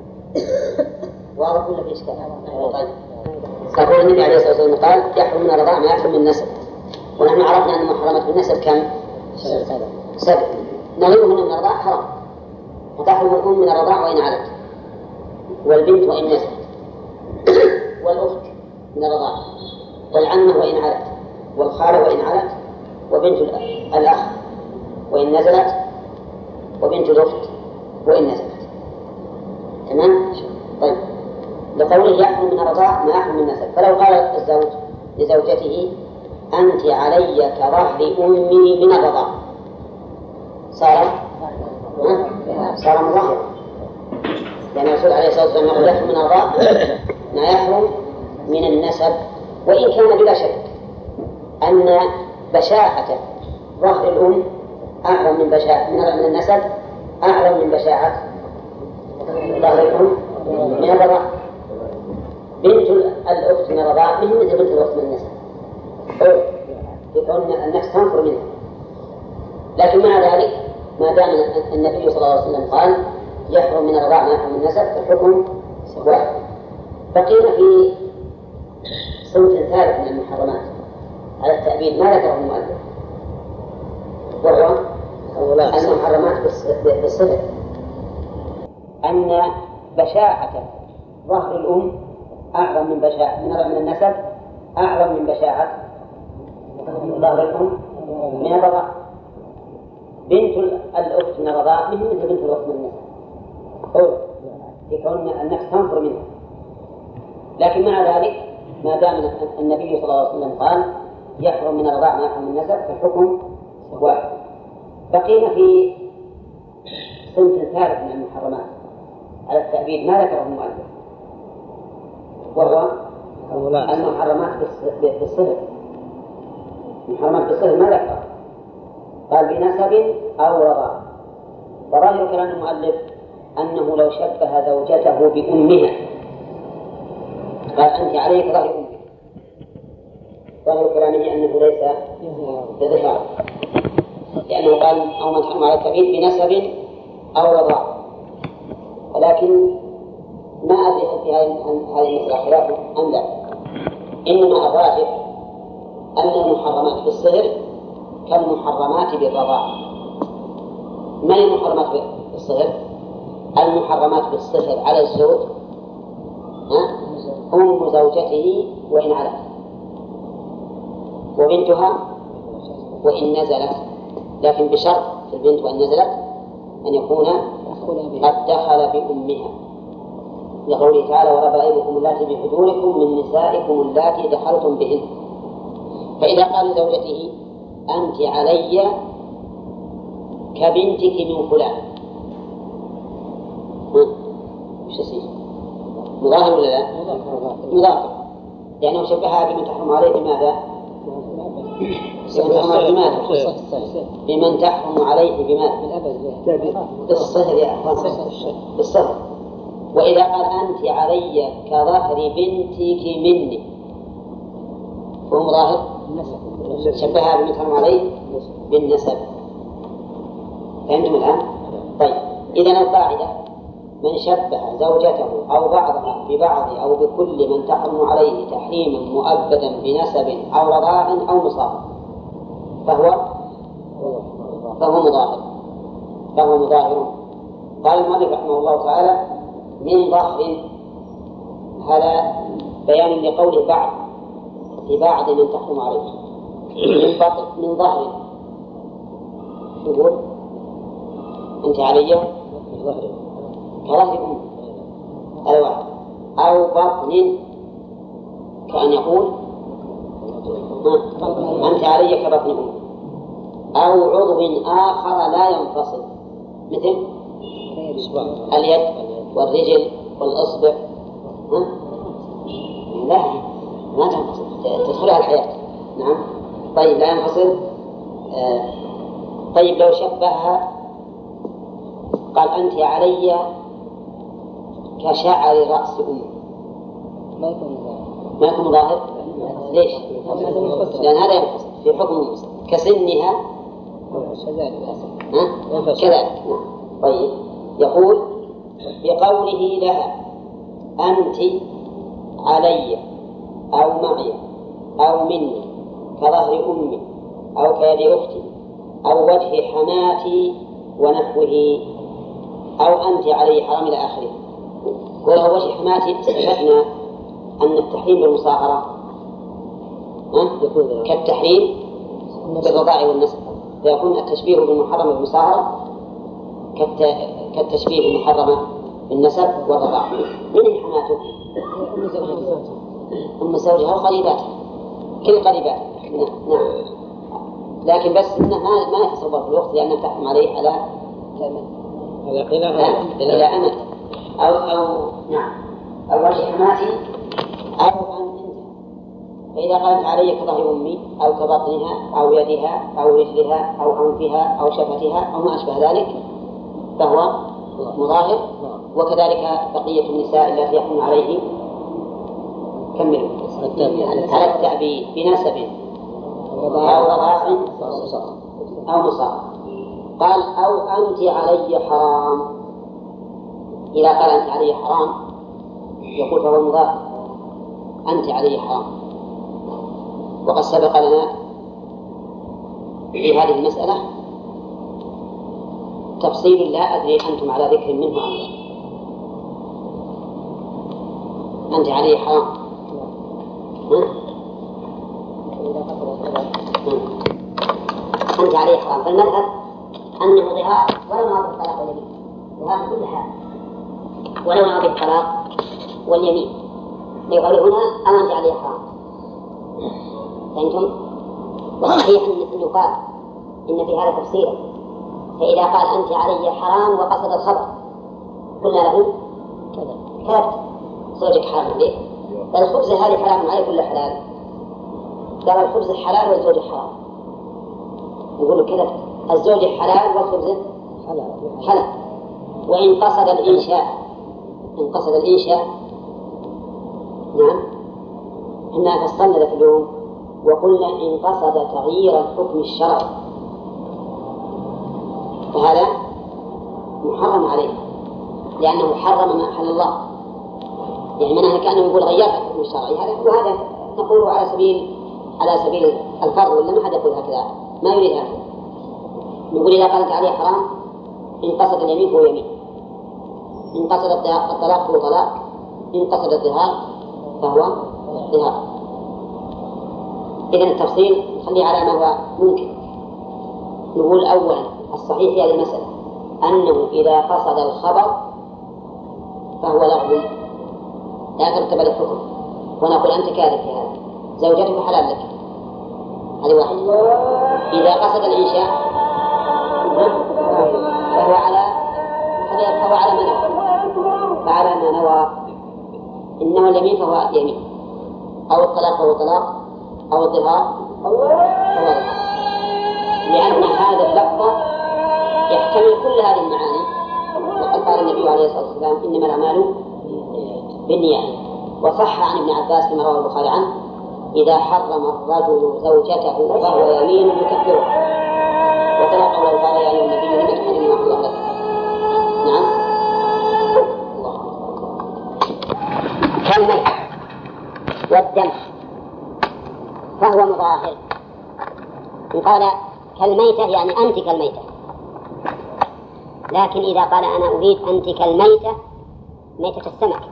واضح ولا في إشكال؟ طيب. يقول النبي عليه الصلاة والسلام قال يحرم من الرضاعة ما يحرم من النسب. ونحن عرفنا أن المحرمات بالنسب كم؟ سبع. نظيرهن من الرضاعة حرام. فتحرم الأم من الرضاعة وإن علت والبنت وإن نزلت والأخت من الرضاعة والعمة وإن علت والخالة وإن علت وبنت الأخ وإن نزلت وبنت الأخت وإن نزلت. تمام؟ طيب لقوله يحرم من الرضاعة ما يحرم من النسب. فلو قال الزوج لزوجته أنت علي كظهر أمي من الرضاع صار صار مظاهر، لأن الرسول عليه الصلاة والسلام يقول يحرم من الرضاع ما يحرم من النسب، وإن كان بلا شك أن بشاعة ظهر الأم أعظم من بشاعة من النسب، أعظم من بشاعة ظهر الأم من الرضاع. بنت الأخت من الرضاع مثل مثل بنت الأخت من النسب، يكون النفس تنفر منها. لكن مع ذلك ما دام النبي صلى الله عليه وسلم قال يحرم من الرضاع ما يحرم من النسب فالحكم واحد. بقينا في صنف ثالث من المحرمات على التأبيد ما ذكره المؤلف، وهو المحرمات بالصفة، أن بشاعة ظهر الأم أعظم من بشاعة من النسب، أعظم من بشاعة ظهر الأم من الرضاع. بنت الأخت من الرضاع مثل مثل بنت الأخت من النسب، يكون النفس تنفر منها. لكن مع ذلك ما دام النبي صلى الله عليه وسلم قال يحرم من الرضاع ما يحرم من النسب فالحكم واحد. بقينا في صنف ثالث من المحرمات على التأبيد ما ذكره المؤلف، وهو المحرمات بالصهر. المحرمات بالصهر ما ذكر، قال بنسب أو رضاع. وظاهر كلام المؤلف أنه لو شبه زوجته بأمها قال أنت عليك ظهر أمك، ظاهر كلامه أنه ليس بظهار، لأنه قال أو من حرم على التأبيد بنسب أو رضاع. ولكن ما أدري في هذه المسألة خلاف أم لا، إنما الراجح أن المحرمات بالصهر كالمحرمات بالرضاع. ما هي المحرمات بالصهر؟ المحرمات بالصهر على الزوج أم زوجته وإن علت، وبنتها وإن نزلت، لكن بشرط في البنت وإن نزلت أن يكون قد دخل بأمها، لقوله تعالى وربائبكم اللاتي بحجوركم من نسائكم اللاتي دخلتم بهن. فإذا قال لزوجته أنت علي كبنتك من فلان، وش يصير؟ مظاهر ولا لا؟ مظاهر، لأنه شبهها بمن تحرم عليه بماذا؟ بمن تحرم عليه بماذا؟ بمن تحرم عليه بماذا؟ بالصهر يا أخوان، بالصهر. وإذا قال أنت علي كظهر بنتك مني فهو مظاهر، شبهها بمن تحرم عليه بالنسب. فهمتم الآن؟ طيب، إذن القاعدة من شبه زوجته أو بعضها ببعض أو بكل من تحرم عليه تحريما مؤبدا بنسب أو رضاع أو مصاب فهو فهو مظاهر فهو مظاهر. قال المؤلف رحمه الله تعالى من ظهر، هذا بيان لقوله بعض في بعض من تحرم عليه، من بطن من ظهر يقول أنت علي كظهر أم، هذا واحد. أو بطن كأن يقول أنت علي كبطن أم. أو عضو آخر لا ينفصل مثل اليد والرجل والأصبع، لا ما تنفصل، تدخلها الحياة. نعم. طيب لا ينفصل. آه. طيب لو شبهها قال أنت علي كشعر رأس أم، ما يكون ما يكون ظاهر. ليش؟ لأن هذا ينفصل في حكم المنفصل كسنها كذلك. طيب يقول بقوله لها أنت علي أو معي أو مني كظهر أمي أو كيد أختي أو وجه حماتي ونحوه أو أنت علي حرام إلى آخره. وله وجه حماتي استفدنا أن التحريم بالمصاهرة كالتحريم بالرضاع والنسب، فيكون التشبيه بالمحرم بالمصاهرة كالتشبيه بالمحرمة بالنسب والرضاع. من هي حماته؟ أم زوجها وقريباتها، كل قريبات نعم. لكن بس إنه ما ما يتصور في الوقت لأنه تحكم عليه على إلى إلى أمد أو أو نعم أو وجه حماتي أو أن أنت. فإذا قالت علي كظهر أمي أو كبطنها أو يدها أو رجلها أو أنفها أو شفتها أو ما أشبه ذلك فهو مظاهر. وكذلك بقية النساء التي يحكم عليه كملوا على التعبير بنسب أو رضاع أو مصاب. قال أو أنت علي حرام. إذا قال أنت علي حرام يقول فهو مضاف أنت علي حرام. وقد سبق لنا في هذه المسألة تفصيل لا أدري أنتم على ذكر منه أم لا. أنت علي حرام أنت علي حرام. فالمذهب أنه ظهار ولو ما بالطلاق واليمين ظهار كل حال ولو ما بالطلاق واليمين. يقول هنا أو أنت علي حرام. فأنتم وصحيح أن يقال إن في هذا تفسيرا. فإذا قال أنت علي حرام وقصد الخبر قلنا له كذبت زوجك حرام عليك. قال الخبز هذه حرام عليك ولا حلال؟ قال الخبز حلال والزوج حرام. نقول له كذبت الزوج حلال والخبز حلال. وإن قصد الإنشاء إن قصد الإنشاء نعم إحنا فصلنا ذاك اليوم وقلنا إن قصد تغيير الحكم الشرعي فهذا محرم عليه لأنه حرم ما أحل الله. يعني منها كأنه يقول غيرت الحكم الشرعي هذا. وهذا نقول على سبيل على سبيل الفرض ولا ما حد يقول هكذا ما يريد هكذا. نقول إذا قالت عليه حرام إن قصد اليمين فهو يمين إن قصد الطلاق فهو طلاق إن قصد الظهار فهو ظهار. إذن التفصيل خليه على ما هو ممكن. نقول أولا الصحيح في هذه المسألة أنه إذا قصد الخبر فهو لغو لا ترتب الحكم. ونقول أنت كاذب في هذا زوجتك حلال لك. هذه واحد. إذا قصد الإنشاء فهو على فهو على ما نوى فعلى ما نوى إنما اليمين فهو يمين أو الطلاق فهو طلاق أو الظهار فهو ظهار. لأن هذا اللفظ يحتمل كل هذه المعاني. وقد قال النبي عليه الصلاة والسلام إنما الأعمال بالنيات. وصح عن ابن عباس فيما رواه البخاري عنه إذا حرم الرجل زوجته فهو يمين يكفره. وكما قوله تعالى يا أيها النبي لم تحرم ما أحل لك. نعم الله. كالميت والدم فهو مظاهر. قال كالميتة يعني أنت كالميتة. لكن إذا قال أنا أريد أنت كالميتة ميتة السمك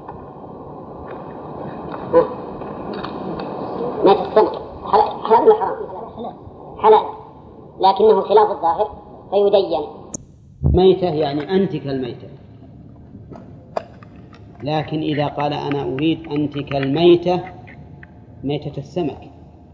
ميتة السمك حلال ولا حرام؟ حلال لكنه خلاف الظاهر فيدين. ميتة يعني أنت كالميتة. لكن إذا قال أنا أريد أنت كالميتة ميتة السمك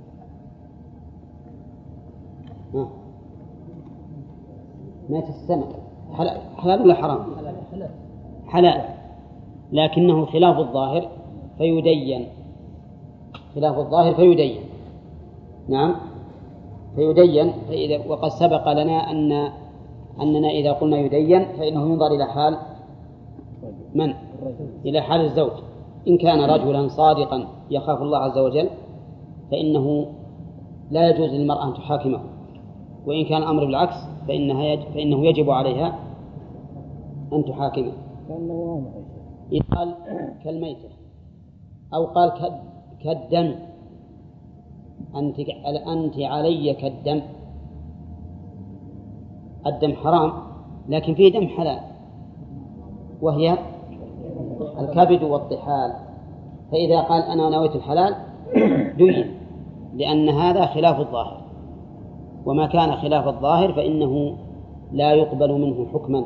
ميتة السمك حلال, حلال ولا حرام؟ حلال لكنه خلاف الظاهر فيدين. خلاف الظاهر فيدين. نعم فيدين. فإذا وقد سبق لنا أن أننا إذا قلنا يدين فإنه ينظر إلى حال من؟ إلى حال الزوج. إن كان رجلا صادقا يخاف الله عز وجل فإنه لا يجوز للمرأة أن تحاكمه. وإن كان الأمر بالعكس فإنها يجب فإنه يجب عليها أن تحاكمه. إذا قال كالميتة أو قال كالدم أنت أنت علي كالدم. الدم حرام لكن فيه دم حلال وهي الكبد والطحال. فإذا قال أنا نويت الحلال دين لأن هذا خلاف الظاهر. وما كان خلاف الظاهر فإنه لا يقبل منه حكما.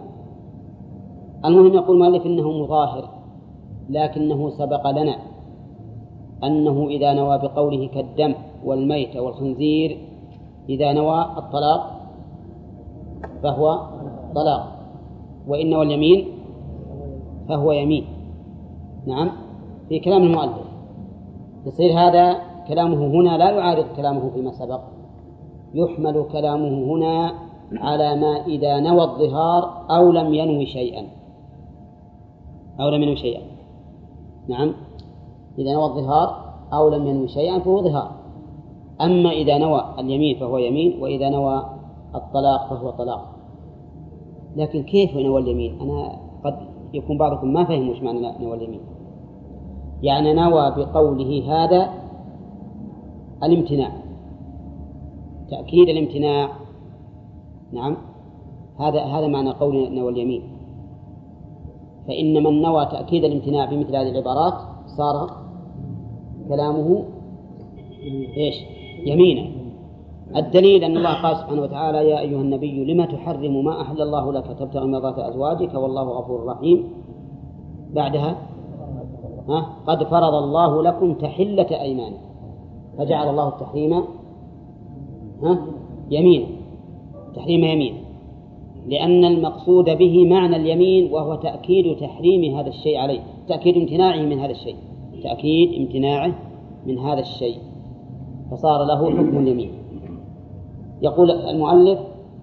المهم يقول مالك إنه مظاهر لكنه سبق لنا أنه إذا نوى بقوله كالدم والميت والخنزير، إذا نوى الطلاق فهو طلاق، وإن نوى اليمين فهو يمين. نعم، في كلام المؤلف يصير هذا كلامه هنا لا يعارض كلامه فيما سبق، يحمل كلامه هنا على ما إذا نوى الظهار أو لم ينوي شيئا أو لم ينوي شيئا. نعم، إذا نوى الظهار أو لم ينوي شيئا فهو ظهار. أما إذا نوى اليمين فهو يمين، وإذا نوى الطلاق فهو طلاق. لكن كيف نوى اليمين؟ أنا قد يكون بعضكم ما فهم وش معنى نوى اليمين. يعني نوى بقوله هذا الامتناع، تأكيد الامتناع. نعم، هذا هذا معنى قول نوى اليمين. فإن من نوى تأكيد الامتناع بمثل هذه العبارات صار كلامه إيش؟ يمينا. الدليل أن الله قال سبحانه وتعالى: يا أيها النبي لما تحرم ما أحل الله لك تبتغي مرضات أزواجك والله غفور رحيم. بعدها ها قد فرض الله لكم تحلة أيمانكم، فجعل الله التحريم ها يمينا، تحريم يمين، لأن المقصود به معنى اليمين وهو تأكيد تحريم هذا الشيء عليه، تأكيد امتناعه من هذا الشيء، تأكيد امتناعه من هذا الشيء، فصار له حكم اليمين. يقول المؤلف: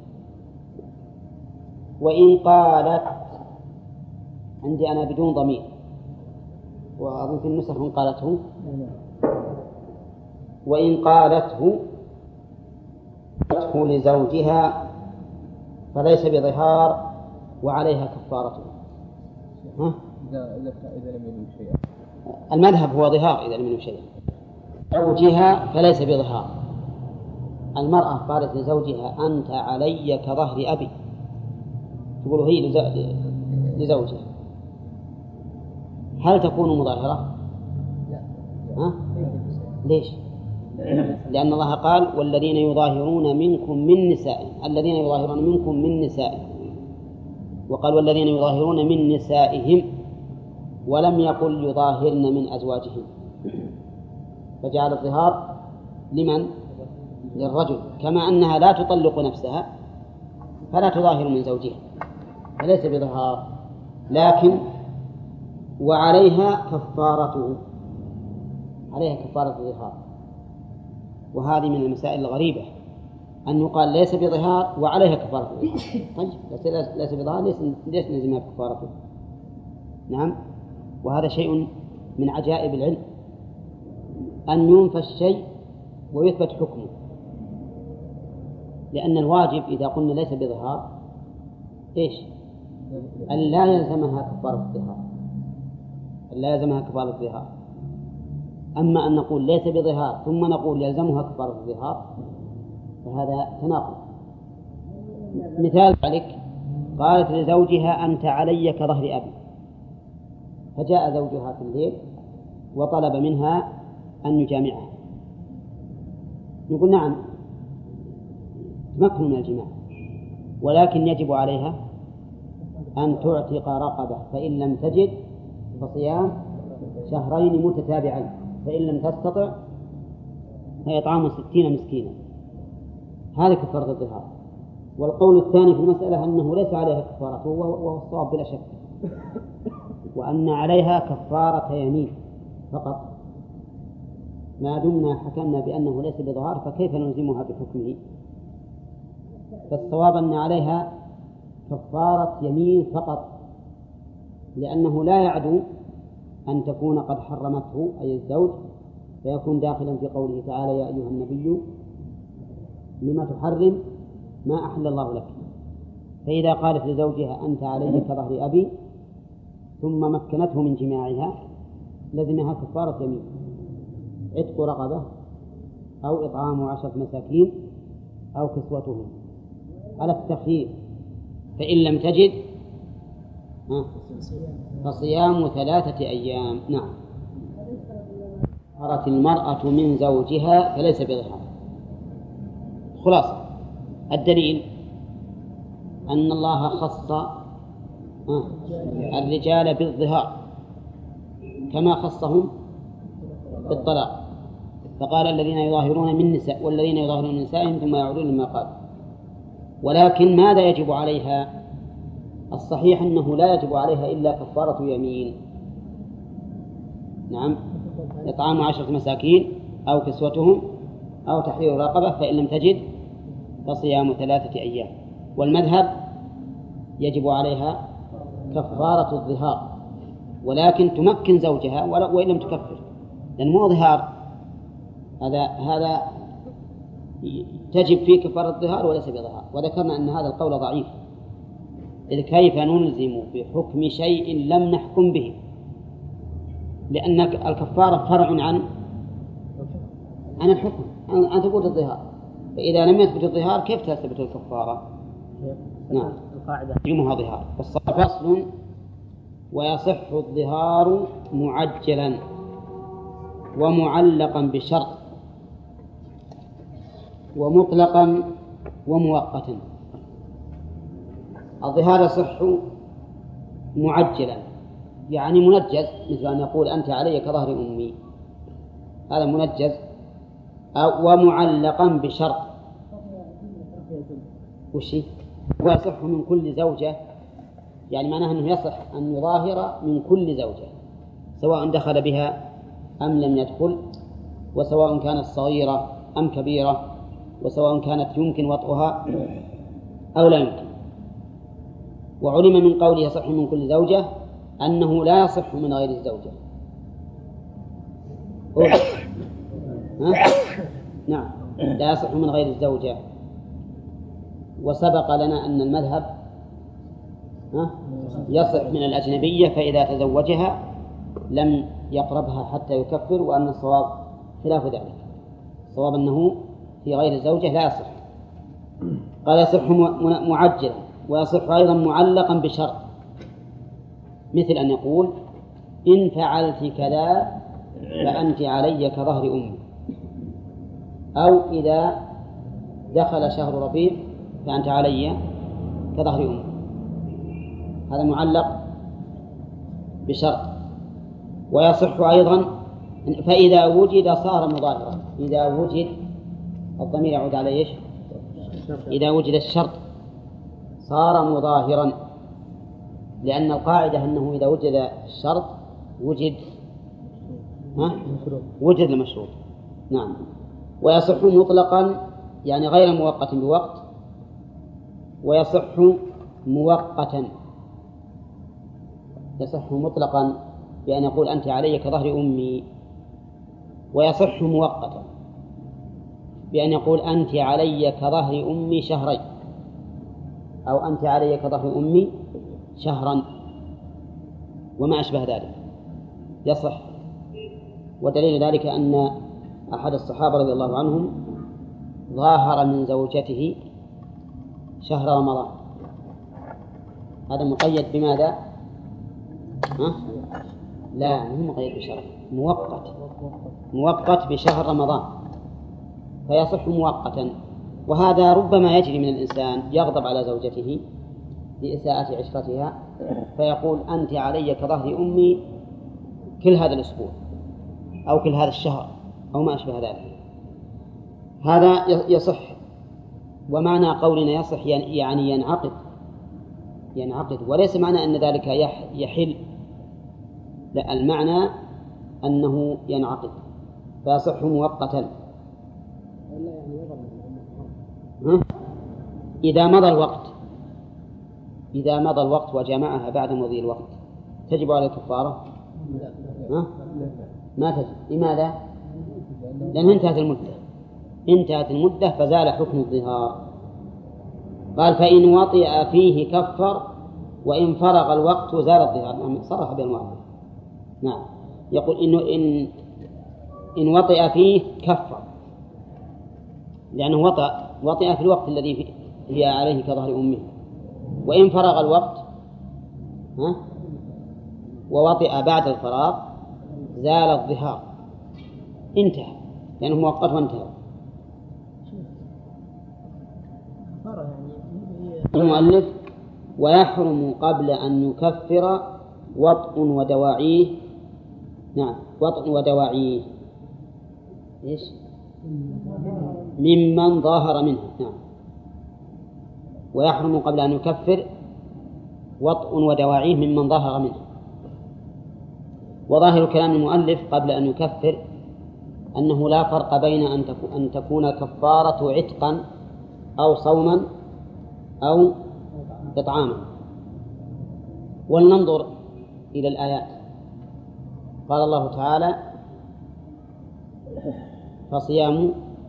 وإن قالت، عندي أنا بدون ضمير، وأظن في النسخ من قالته، وإن قالته لزوجها فليس بظهار وعليها كفارته. ها؟ إذا لم ينوي شيئا، المذهب هو ظهار إذا لم ينوي شيئا. زوجها فليس بظهار. المرأة قالت لزوجها: أنت علي كظهر أبي، تقول هي لزوجها، هل تكون مظاهرة؟ ها؟ ليش؟ لأن الله قال: والذين يظاهرون منكم من نسائهم، الذين يظاهرون منكم من نسائهم، وقال: والذين يظاهرون من نسائهم، ولم يقل يظاهرن من أزواجهم، فجعل الظهار لمن؟ للرجل، كما أنها لا تطلق نفسها فلا تظاهر من زوجها، فليس بظهار. لكن وعليها كفارته، عليها كفارة الظهار. وهذه من المسائل الغريبة أن يقال ليس بظهار وعليها كفارة الظهار. طيب ليس بظهار ليس نلزمها كفارته. نعم، وهذا شيء من عجائب العلم، أن ينفى الشيء ويثبت حكمه. لأن الواجب إذا قلنا ليس بظهار إيش؟ أن لا يلزمها كفارة الظهار، أن لا يلزمها كفارة الظهار. أما أن نقول ليس بظهار ثم نقول يلزمها كفارة الظهار فهذا تناقض. مثال ذلك: قالت لزوجها: أنت علي كظهر أبي، فجاء زوجها في الليل وطلب منها أن يجامعها، نقول نعم تمكن من الجماع، ولكن يجب عليها أن تعتق رقبة، فإن لم تجد فصيام شهرين متتابعين، فإن لم تستطع فإطعام ستين مسكينا. هذا كفارة الظهار. والقول الثاني في المسألة أنه ليس عليها كفارة، وهو الصواب بلا شك، وأن عليها كفارة يمين فقط. ما دمنا حكمنا بأنه ليس بظهار فكيف نلزمها بحكمه؟ فالصواب أن عليها كفارة يمين فقط، لأنه لا يعدو أن تكون قد حرمته أي الزوج، فيكون داخلا في قوله تعالى: يا أيها النبي لما تحرم ما أحل الله لك. فإذا قالت لزوجها: أنت علي كظهر أبي، ثم مكنته من جماعها، لزمها كفارة يمين، عتق رقبة أو إطعام عشرة مساكين أو كسوتهم على التخيير. فإن لم تجد فصيام ثلاثة أيام. نعم. ظهرت المرأة من زوجها فليس بظهار. خلاصة الدليل أن الله خص الرجال بالظهار كما خصهم بالطلاق، فقال الذين يظاهرون من نساء والذين يظاهرون من نسائهم ثم يعودون لما قال. ولكن ماذا يجب عليها؟ الصحيح أنه لا يجب عليها إلا كفارة يمين. نعم، إطعام عشرة مساكين أو كسوتهم أو تحرير رقبة، فإن لم تجد فصيام ثلاثة أيام. والمذهب يجب عليها كفارة الظهار، ولكن تمكن زوجها وإن لم تكفر، لأن مو ظهار هذا هذا تجب فيه كفارة الظهار وليس بظهار. وذكرنا أن هذا القول ضعيف، إذ كيف نلزم بحكم شيء لم نحكم به؟ لأن الكفارة فرع عن عن الحكم، عن ثبوت الظهار، فإذا لم يثبت الظهار كيف تثبت الكفارة؟ نعم، القاعدة يجمعها ظهار. فصل: ويصح الظهار معجلا ومعلقا بشرط ومطلقا ومؤقتا. الظهار يصح معجلا، يعني منجز، مثل أن يقول أنت علي كظهر أمي، هذا منجز. أو ومعلقا بشرط، وشي ويصح من كل زوجة، يعني معناه أنه يصح أن يظاهر من كل زوجة سواء دخل بها أم لم يدخل، وسواء كانت صغيرة أم كبيرة، وسواء كانت يمكن وطئها أو لا يمكن. وعلم من قوله يصح من كل زوجة أنه لا يصح من غير الزوجة. نعم، لا يصح من غير الزوجة. وسبق لنا أن المذهب يصح من الأجنبية فإذا تزوجها لم يقربها حتى يكفر، وأن الصواب خلاف ذلك، الصواب أنه في غير الزوجة لا يصح. قال يصح معجلا ويصح أيضا معلقا بشرط، مثل أن يقول إن فعلت كذا فأنت علي كظهر أمي، أو إذا دخل شهر ربيع فأنت علي كظهر أمي، هذا معلق بشرط. ويصح أيضا فإذا وجد صار مظاهرا، إذا وجد الضمير يعود على إيش؟ إذا وجد الشرط صار مظاهرا، لأن القاعدة أنه إذا وجد الشرط وجد ها؟ وجد المشروط. نعم. ويصح مطلقا يعني غير مؤقت بوقت، ويصح مؤقتا. يصح مطلقا بأن يقول أنت علي كظهر أمي، ويصح مؤقتا بأن يقول أنت علي كظهر أمي شهرين، أو أنت علي كظهر أمي شهرا، وما أشبه ذلك يصح. ودليل ذلك أن أحد الصحابة رضي الله عنهم ظاهر من زوجته شهر رمضان، هذا مقيد بماذا؟ ها؟ لا، مو مقيد بشهر، مؤقت مؤقت بشهر رمضان، فيصح مؤقتا. وهذا ربما يجري من الإنسان يغضب على زوجته لإساءة عشرتها فيقول أنت علي كظهر أمي كل هذا الأسبوع أو كل هذا الشهر أو ما أشبه ذلك، هذا يصح. ومعنى قولنا يصح يعني ينعقد ينعقد وليس معنى أن ذلك يحل، لا، المعنى أنه ينعقد فيصح مؤقتا. إذا مضى الوقت إذا مضى الوقت وجمعها بعد مضي الوقت تجب على الكفارة؟ ها؟ ما تجب. لماذا؟ لأن انتهت المدة انتهت المدة فزال حكم الظهار. قال فإن وطئ فيه كفر وإن فرغ الوقت زال الظهار، صرح بالمؤلف. نعم، يقول إنه إن إن وطئ فيه كفر، لأنه وطئ وطئ في الوقت الذي هي عليه كظهر أمه. وإن فرغ الوقت ها ووطئ بعد الفراغ زال الظهار، انتهى، لأنه مؤقت وانتهى. المؤلف ويحرم قبل أن يكفر وطء ودواعيه. نعم، وطء ودواعيه إيش؟ ممن ظاهر منه. نعم. ويحرم قبل أن يكفر وطء ودواعيه ممن ظاهر منه. وظاهر كلام المؤلف قبل أن يكفر أنه لا فرق بين أن تكون كفارة عتقا أو صوما أو إطعاما. ولننظر إلى الآيات. قال الله تعالى: فصيام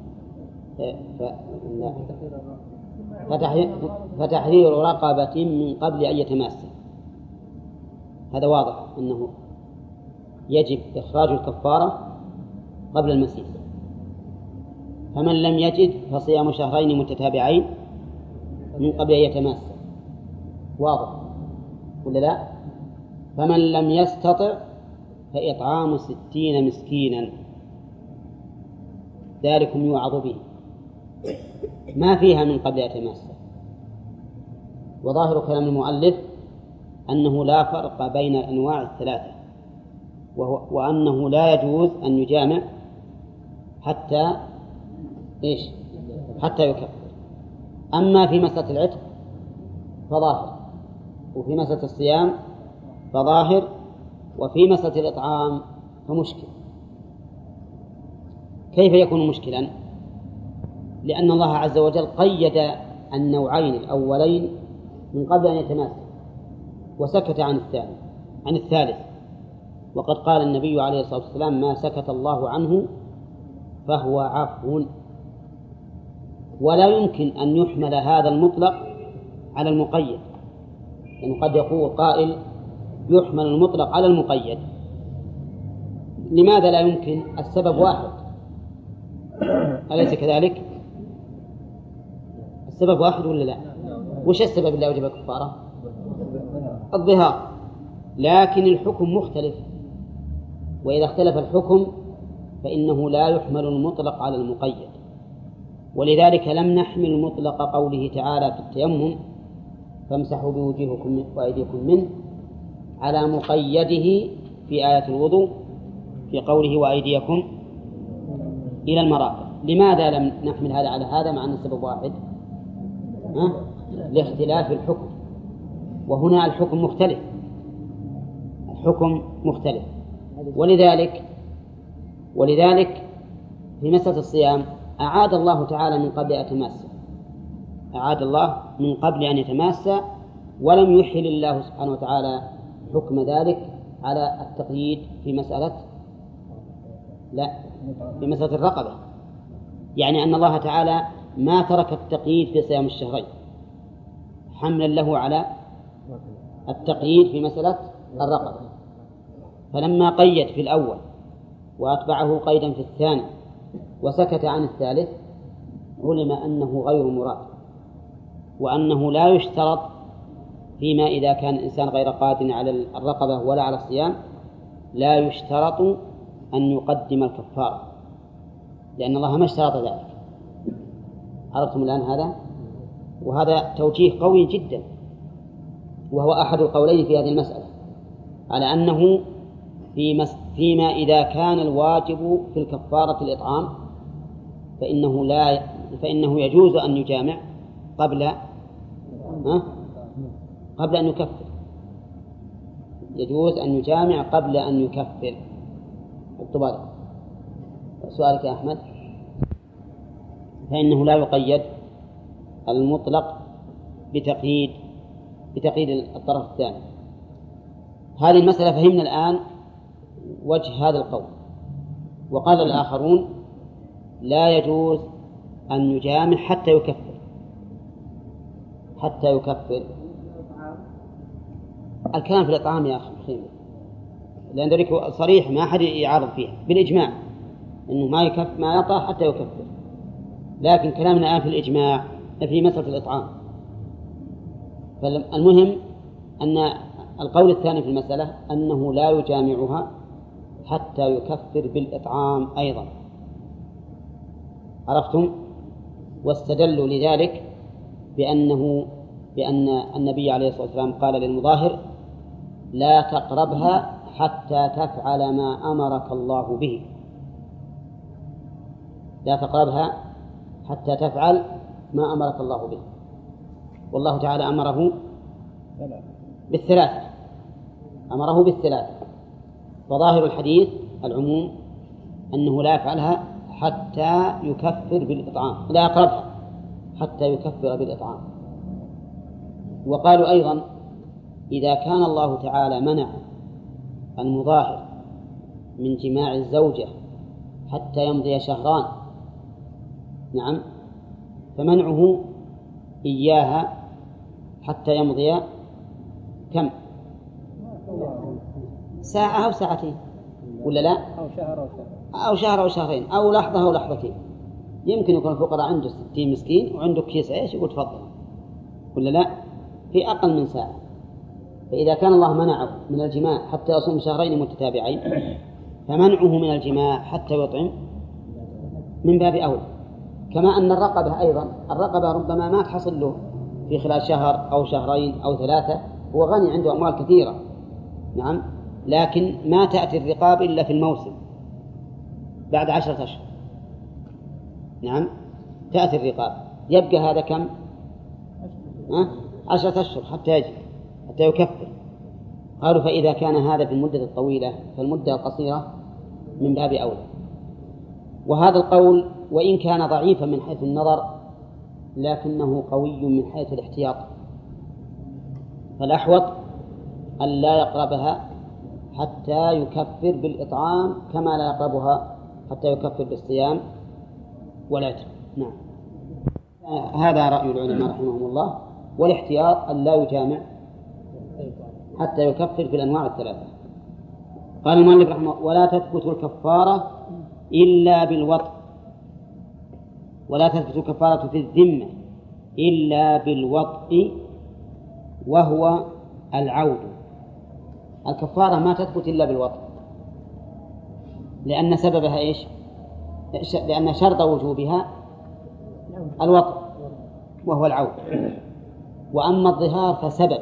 فتحرير رقبة من قبل أن يتماسى. هذا واضح أنه يجب إخراج الكفارة قبل المسيس. فمن لم يجد فصيام شهرين متتابعين من قبل أن يتماسى. واضح ولا لا؟ فمن لم يستطع فإطعام ستين مسكينا ذلكم يوعظ به. ما فيها من قبل أن يتماسى. وظاهر كلام المؤلف أنه لا فرق بين الأنواع الثلاثة، وأنه لا يجوز أن يجامع حتى إيش؟ حتى يكفر. أما في مسألة العتق فظاهر، وفي مسألة الصيام فظاهر، وفي مسألة الإطعام فمشكل. كيف يكون مشكلا؟ لأن الله عز وجل قيد النوعين الأولين من قبل أن يتماسى وسكت عن الثاني عن الثالث. وقد قال النبي عليه الصلاة والسلام: ما سكت الله عنه فهو عفو. ولا يمكن أن يحمل هذا المطلق على المقيد، لأنه يعني قد يقول قائل: يحمل المطلق على المقيد. لماذا لا يمكن؟ السبب واحد، أليس كذلك؟ السبب واحد ولا لا؟ وش السبب اللي أوجب الكفارة؟ الظهار. لكن الحكم مختلف، وإذا اختلف الحكم فإنه لا يحمل المطلق على المقيد. ولذلك لم نحمل مطلق قوله تعالى في التيمم: فامسحوا بوجوهكم وأيديكم منه، على مقيده في آية الوضوء في قوله: وأيديكم إلى المرافق. لماذا لم نحمل هذا على هذا مع أن السبب واحد؟ ها؟ لاختلاف الحكم، وهنا الحكم مختلف، الحكم مختلف. ولذلك ولذلك في مسألة الصيام أعاد الله تعالى من قبل أن يتماسى، أعاد الله من قبل أن يتماسى، ولم يحل الله سبحانه وتعالى حكم ذلك على التقييد في مسألة لا في مسألة الرقبة. يعني أن الله تعالى ما ترك التقييد في صيام الشهرين حملا له على التقييد في مسألة الرقبة. فلما قيد في الأول وأتبعه قيدا في الثاني وسكت عن الثالث علم أنه غير مراد، وأنه لا يشترط فيما إذا كان الإنسان غير قادر على الرقبة ولا على الصيام، لا يشترط أن يقدم الكفارة، لأن الله ما اشترط ذلك. عرفتم الآن هذا؟ وهذا توجيه قوي جدا، وهو أحد القولين في هذه المسألة، على أنه في مس... فيما إذا كان الواجب في الكفارة الإطعام فإنه لا فإنه يجوز أن يجامع قبل ها؟ قبل أن يكفر. يجوز أن يجامع قبل أن يكفر. اكتب سؤالك يا أحمد. فإنه لا يقيد المطلق بتقييد بتقييد الطرف الثاني. هذه المسألة فهمنا الآن وجه هذا القول. وقال الآخرون: لا يجوز أن يجامع حتى يكفر حتى يكفر. الكلام في الإطعام يا أخي خيمة، لأن ذلك صريح ما أحد يعارض فيها بالإجماع أنه ما يكف ما يطع حتى يكفر. لكن كلامنا الآن في الإجماع في مسألة الإطعام. فالمهم أن القول الثاني في المسألة أنه لا يجامعها حتى يكفر بالإطعام أيضا. عرفتم؟ واستدلوا لذلك بأنه بأن النبي عليه الصلاة والسلام قال للمظاهر: لا تقربها حتى تفعل ما أمرك الله به. لا تقربها حتى تفعل ما أمرك الله به. والله تعالى أمره بالثلاثة، أمره بالثلاثة. فظاهر الحديث العموم أنه لا يفعلها حتى يكفر بالإطعام، لا يقربها حتى يكفر بالإطعام. وقالوا أيضا إذا كان الله تعالى منع المظاهر من جماع الزوجة حتى يمضي شهران، نعم، فمنعه إياها حتى يمضي كم؟ ساعة أو ساعتين ولا لا؟ أو شهر أو شهر أو شهر أو شهرين أو لحظة أو لحظتين. يمكن يكون الفقراء عنده ستين مسكين وعنده كيس عيش يقول تفضل ولا لا؟ في أقل من ساعة. فإذا كان الله منعه من الجماع حتى يصوم شهرين متتابعين فمنعه من الجماع حتى يطعم من باب أولى. كما أن الرقبة أيضا، الرقبة ربما ما تحصل له في خلال شهر أو شهرين أو ثلاثة، هو غني عنده أموال كثيرة، نعم، لكن ما تأتي الرقاب إلا في الموسم بعد عشرة أشهر، نعم، تأتي الرقاب، يبقى هذا كم؟ أه؟ عشرة أشهر حتى يجي حتى يكفر. قالوا فإذا كان هذا في المدة الطويلة فالمدة القصيرة من باب أولى. وهذا القول وإن كان ضعيفا من حيث النظر لكنه قوي من حيث الاحتياط، فالأحوط أن لا يقربها حتى يكفر بالإطعام كما لا يقربها حتى يكفر بالصيام والعتق. نعم، هذا رأي العلماء رحمهم الله. والاحتياط أن لا يجامع حتى يكفر في الأنواع الثلاثة. قال المؤلف رحمه الله: ولا تثبت الكفارة إلا بالوطء، ولا تثبت الكفارة في الذمة إلا بالوطء وهو العود. الكفارة ما تثبت إلا بالوطء، لأن سببها إيش؟ لأن شرط وجوبها الوطء وهو العود. وأما الظهار فسبب،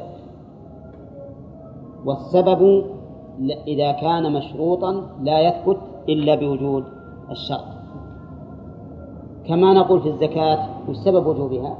والسبب إذا كان مشروطا لا يثبت إلا بوجود الشرط. كما نقول في الزكاة والسبب وجوبها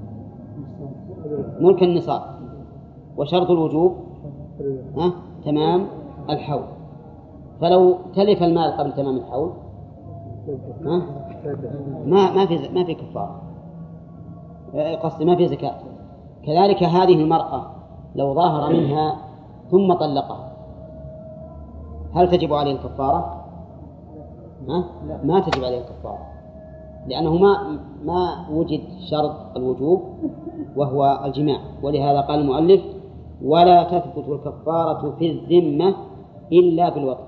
ملك النصاب، وشرط الوجوب ها تمام الحول. فلو تلف المال قبل تمام الحول ها ما ما في ما في كفارة، قصدي ما في زكاة. كذلك هذه المرأة لو ظاهر منها ثم طلقها هل تجب عليه الكفارة؟ ها؟ ما تجب عليه الكفارة، لأنه ما ما وجد شرط الوجوب وهو الجماع. ولهذا قال المؤلف: ولا تثبت الكفارة في الذمة إلا بالوطء،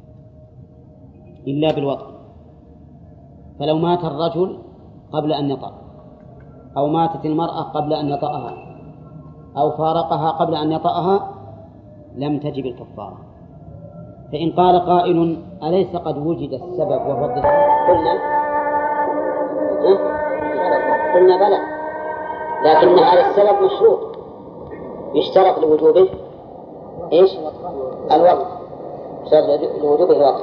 إلا بالوطء. فلو مات الرجل قبل أن يطأ، أو ماتت المرأة قبل أن يطأها، أو فارقها قبل أن يطأها لم تجب الكفارة. فإن قال قائل: أليس قد وجد السبب وهو الظهار؟ قلنا قلنا بلى، لكن هذا السبب مشروط، يشترط لوجوبه إيش؟ الوقت، يشترط لوجوبه الوقت.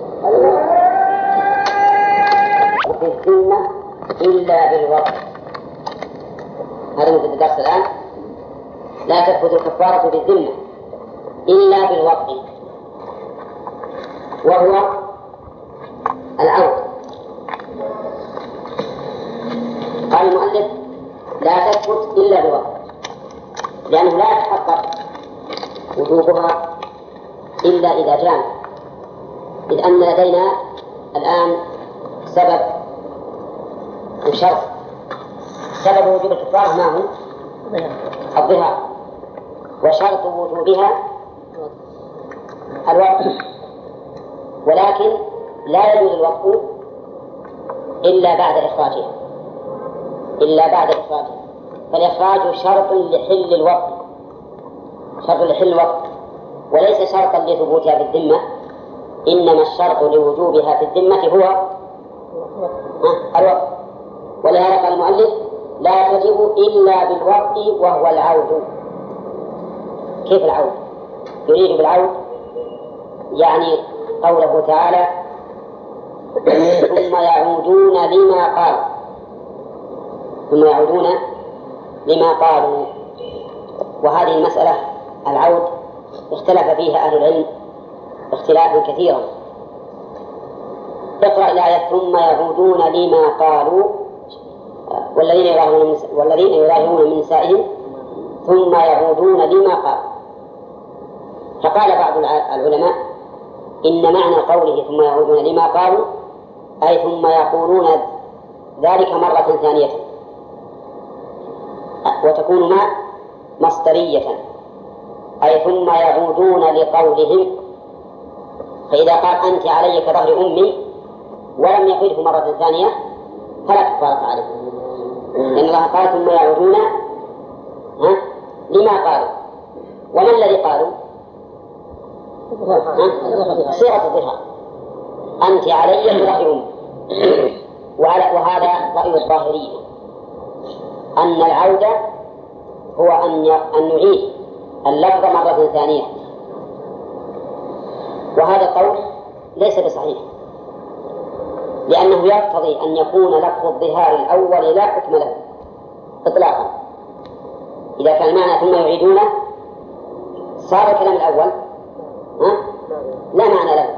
وفي الذمة إلا بالوقت. هذا مثل الدرس الآن: لا تثبت الكفارة بالذمة إلا بالوقت وهو العود. قال المؤلف: لا تثبت إلا بالوقت، لأنه لا يتحقق وجوبها إلا إذا جاء، إذ أن لدينا الآن سبب وشرط. سبب وجوب الكفارة ما هو؟ الظهار، وشرط وجوبها الوقت. ولكن لا يجوز الوقت إلا بعد إخراجها، إلا بعد إخراجها. فالإخراج شرط لحل الوقت، شرط لحل الوقت، وليس شرطا لثبوتها في الذمة. إنما الشرط لوجوبها في الذمة هو الوقت. ولهذا قال المؤلف: لا تجب إلا بالوقت وهو العود. كيف العود؟ يريد بالعود يعني قوله تعالى: ثم يعودون لما قالوا ثم يعودون لما قالوا. وهذه المسألة العود اختلف فيها أهل العلم اختلافا كثيرا. اقرأ الآية ثم يعودون لما قالوا والذين يراهون والذين يراهون من نسائهم ثم يعودون لما قالوا. فقال بعض العلماء إن معنى قوله ثم يعودون لما قالوا أي ثم يقولون ذلك مرة ثانية، وتكون ما مصدرية أي ثم يعودون لقولهم. فإذا قال أنت علي كظهر أمي ولم يقله مرة ثانية فلا كفارة عليه، لأن الله قال ثم يعودون لما قالوا. وما الذي قالوا؟ صيغة الظهار أنت علي كظهر أمي. وهذا رأي الظاهرية أن العودة هو أن أن نعيد اللفظ مرة ثانية، وهذا القول ليس بصحيح، لأنه يقتضي أن يكون لفظ الظهار الأول لا حكم له إطلاقا. إذا كان معنى ثم يعيدونه صار الكلام الأول ها؟ لا معنى له.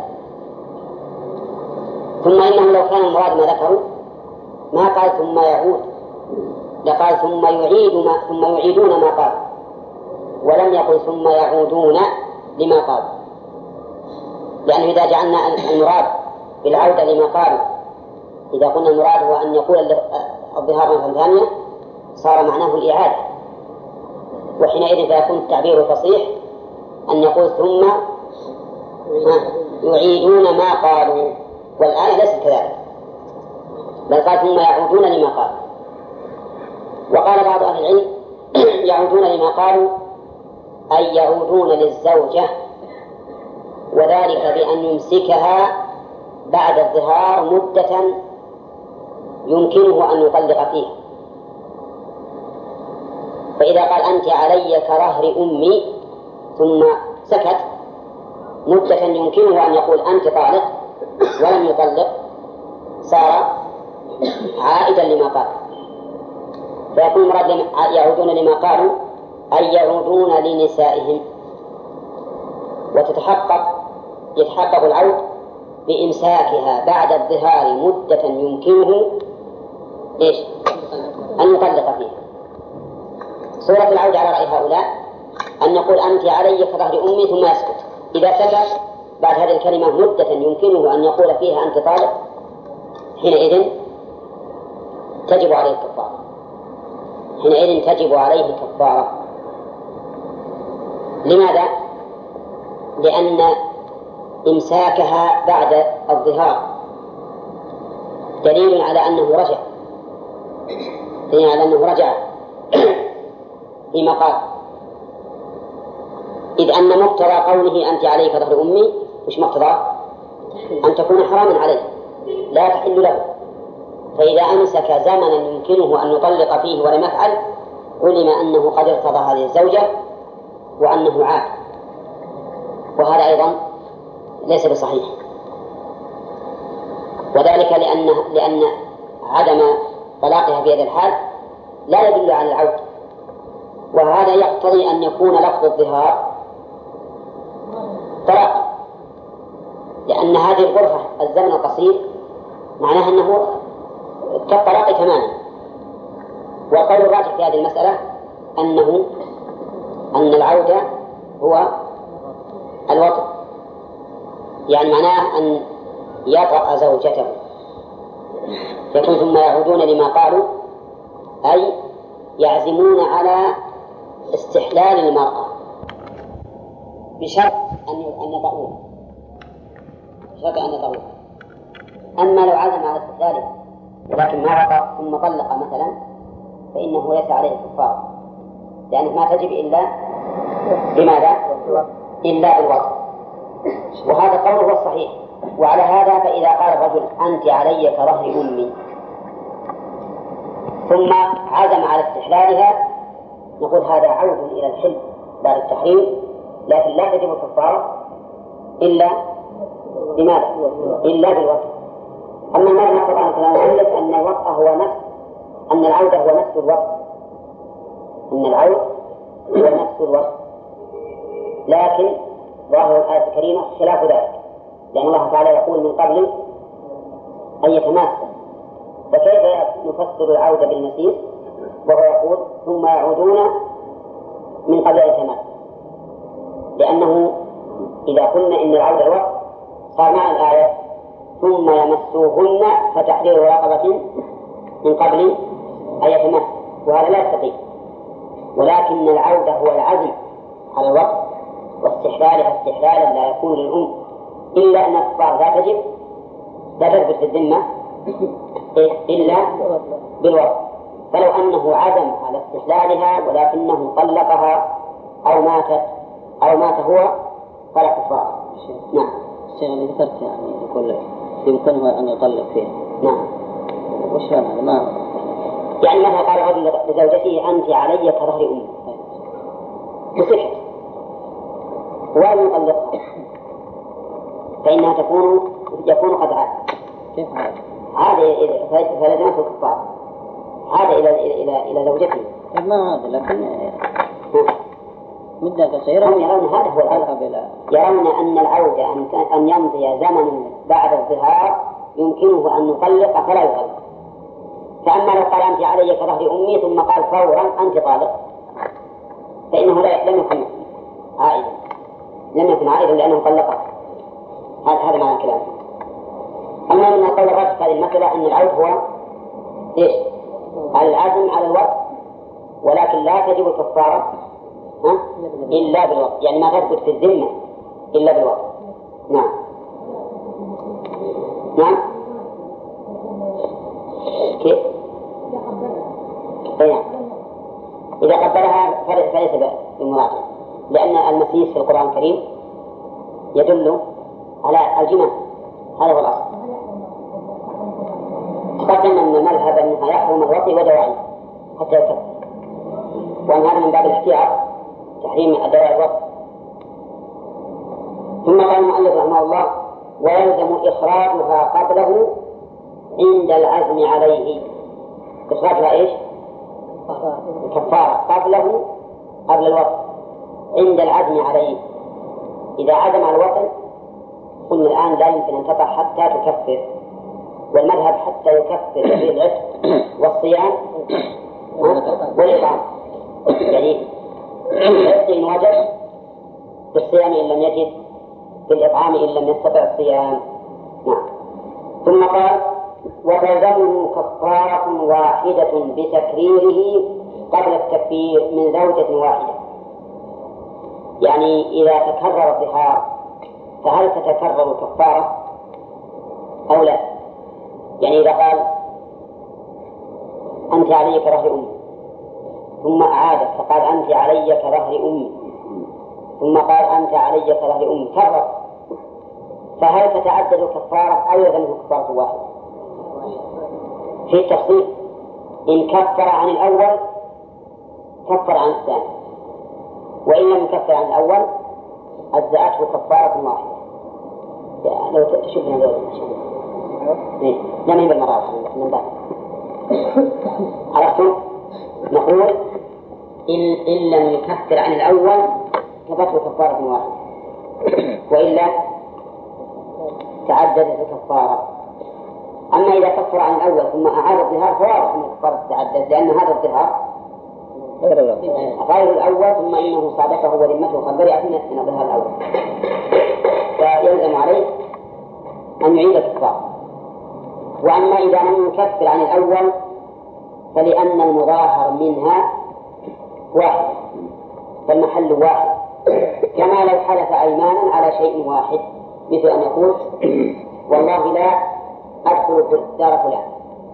ثم إنه لو كان المراد ما ذكروا ما قال ثم يعود، لقال ثم يعيد ما ثم يعيدون ما قال، ولم يقل ثم يعودون لما قال. لأنه إذا جعلنا المراد بالعودة لما قالوا، إذا قلنا المراد هو أن يقول الظهار مرة ثانية صار معناه الإعادة، وحينئذ فيكون التعبير الفصيح أن يقول ثم يعيدون ما قالوا، والآن ليس كذلك، بل قال ثم يعودون لما قالوا. وقال بعض أهل العلم يعودون لما قالوا أي يعودون للزوجة، وذلك بأن يمسكها بعد الظهار مدة يمكنه أن يطلق فيها. فإذا قال أنت علي كظهر أمي ثم سكت مدة يمكنه أن يقول أنت طالق ولم يطلق صار عائدا لما قال. فيكون المراد يعودون لما قالوا أي يعودون لنسائهم، وتتحقق يتحقق العود بإمساكها بعد الظهار مدة يمكنه إيش؟ أن يطلق فيها. صورة العود على رأي هؤلاء أن يقول أنت علي كظهر أمي ثم يسكت. إذا سكت بعد هذه الكلمة مدة يمكنه أن يقول فيها أنت طالق، حينئذ تجب عليه الكفارة حينئذ تجب عليه الكفارة. لماذا؟ لأن إمساكها بعد الظهار دليل على أنه رجع دليل على أنه رجع فيما قال، إذ أن مقتضى قوله أنت علي كظهر أمي مش مقتضى أن تكون حراما عليه لا تحل له. فإذا أمسك زمنا يمكنه أن يطلق فيه ولم يفعل علم أنه قد ارتضى هذه الزوجة وأنه عاد، وهذا أيضا ليس بصحيح. وذلك لأن لأن عدم طلاقها في هذا الحال لا يدل على العود، وهذا يقتضي أن يكون لفظ الظهار طلاق، لأن هذه الغرفة الزمن القصير معناها أنه كالطلاق تماما. والقول الراجح في هذه المسألة أنه أن العودة هو الوطء، يعني معناه أن يطأ زوجته، يكون ثم يعودون لما قالوا أي يعزمون على استحلال المرأة بشرط أن يطأوها بشرط أن يطأوها. أما لو عزم على استحلاله ولكن ما وطأ ثم طلق مثلا فإنه ليس عليه كفارة، لأنه ما تجب إلا بماذا؟ إلا بالوطء. وهذا قوله هو الصحيح. وعلى هذا فإذا قال الرجل أنت علي كظهر أمي ثم عزم على استحلالها نقول هذا عود إلى الحل بعد التحريم، لكن لا تجب الكفارة إلا بماذا؟ إلا بالوطء. أما المذهب طبعا فنعرف أن الوطأ هو نفس أن العودة هو نفس الوطأ أن العود هو نفس الوطأ، لكن ظاهر الآية الكريمة خلاف ذلك، لأن الله تعالى يقول من قبل أن يتماس، فكيف نفسر العودة بالمسيس وهو يقول ثم يعودون من قبل أن يتماس؟ لأنه إذا قلنا إن العودة الوقت صار معنى الآية ثم يمسوهن فتحرير رقبة من قبل أن يتمس، وهذا لا يستطيع. ولكن العودة هو العزم على الوقت واستحلالها استحلالا لا يكون للأم إلا أن الكفار لا تجب لا تثبت في الذمة إلا بالوقت. فلو أنه عزم على استحلالها ولكنه طلقها أو ماتت أو مات هو فلا كفار. نعم. الشيء اللي ذكرت يعني يقول يمكنه أن يطلق فيه. نعم. وش هذا ما يعني مثلا قال رجل لزوجته أنت علي كظهر أمي بصحة ولم يطلقها فإنها تكون يكون قد عاد. كيف هذا؟ عاد فلزمته الكفار، عاد إلى إلى إلى إلى زوجته. ما هذا لكن مدة قصيرة. هم يرون هذا هو الأذهب، يرون أن العودة أن أن يمضي زمن بعد الظهار يمكنه أن يطلق فلا يطلق. فأما لو قال أنت علي كظهر أمي ثم قال فورا أنت طالق فإنه لا لم يكن عائدا، لم يكن عائدا لأنه طلقه. هذا معنى الكلام. أما من القول الراجح في هذه المسألة أن العود هو إيش؟ العزم على الوقت، ولكن لا تجب الكفارة إلا بالوقت، يعني ما تثبت في الذمة إلا بالوقت. نعم. نعم. كيف؟ نعم. إذا قبلها فليس بمراجع، لأن المسيس في القرآن الكريم يدل على الجماع، هذا هو الأصل. تقدم أن المذهب أنها يحرم الوطي ودواعي حتى يكفر، وأن هذا من باب الاحتياط تحريم أدواء الوطي. ثم قال المؤلف رحمه الله ويلزم إخراجها قبله عند العزم عليه. إخراجها إيش؟ الكفارة قبله قبل الوطن عند العزم عليه. إذا عزم على الوطن قلنا الآن لا يمكن أن تقع حتى تكفر، والمذهب حتى يكفر بالعتق والصيام والإطعام، يعني العتق إن وجد، بالصيام إن لم يجد، بالإطعام إن لم يستطع الصيام. نعم. ثم قال وتلزمه كفارة واحدة بتكريره قبل التكفير من زوجة واحدة. يعني إذا تكرر الظهار فهل تتكرر الكفارة أو لا؟ يعني إذا قال أنت علي كظهر أمي ثم أعادت فقال أنت علي كظهر أمي ثم قال أنت علي كظهر أمي كرر، فهل تتعدد الكفارة أو يلزمه كفارة واحدة؟ في التفصيل إن كفر عن الأول كفر عن الثاني، وإن لم يكفر عن الأول أجزأته كفارة واحدة. لو تشوفنا لو إيه لم يبقى المرأة من بعد عرفتم؟ نقول إن, إن لم يكفر عن الأول كفته كفارة واحدة، وإلا تعددت الكفارة. أما إذا كفر عن الأول ثم أعاد الظهار فواضح أن الكفارة تتعدد، لأن هذا الظهار غير الأول ثم إنه صادقه وذمته خبر أثناء من الظهار الأول، فيلزم عليه أن يعيد الكفارة. وأما إذا لم يكفر عن الأول فلأن المظاهر منها واحد فالمحل واحد، كما لو حلف أيمانا على شيء واحد، مثل أن يقول والله لا أدخل دار فلان،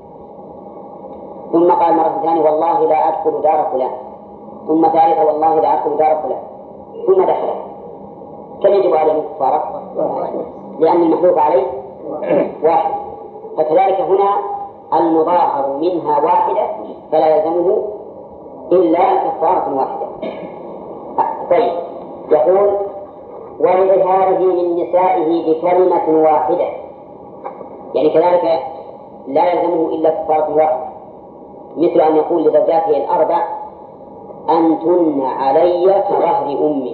ثم قال مرة ثانية والله لا أدخل دار فلان، ثم ثالثة والله لا أدخل دار فلان، ثم دخل، كم يجب عليه الكفارة؟ لأن المحلوف عليه واحد. فكذلك هنا المظاهر منها واحدة فلا يلزمه إلا كفارة واحدة. طيب يقول ولإظهاره من نسائه بكلمة واحدة، يعني كذلك لا يلزمه إلا كفارة واحدة، مثل أن يقول لزوجاته الأربع أنتن علي كظهر أمي،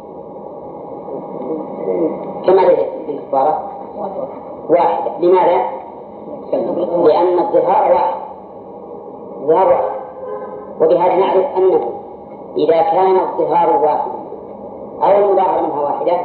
كم عليه بالكفارة؟ واحدة. لماذا؟ لأن الظهار واحد، الظهار واحد. وبهذا نعرف أنه إذا كان الظهار واحد أو المظاهرة منها واحدة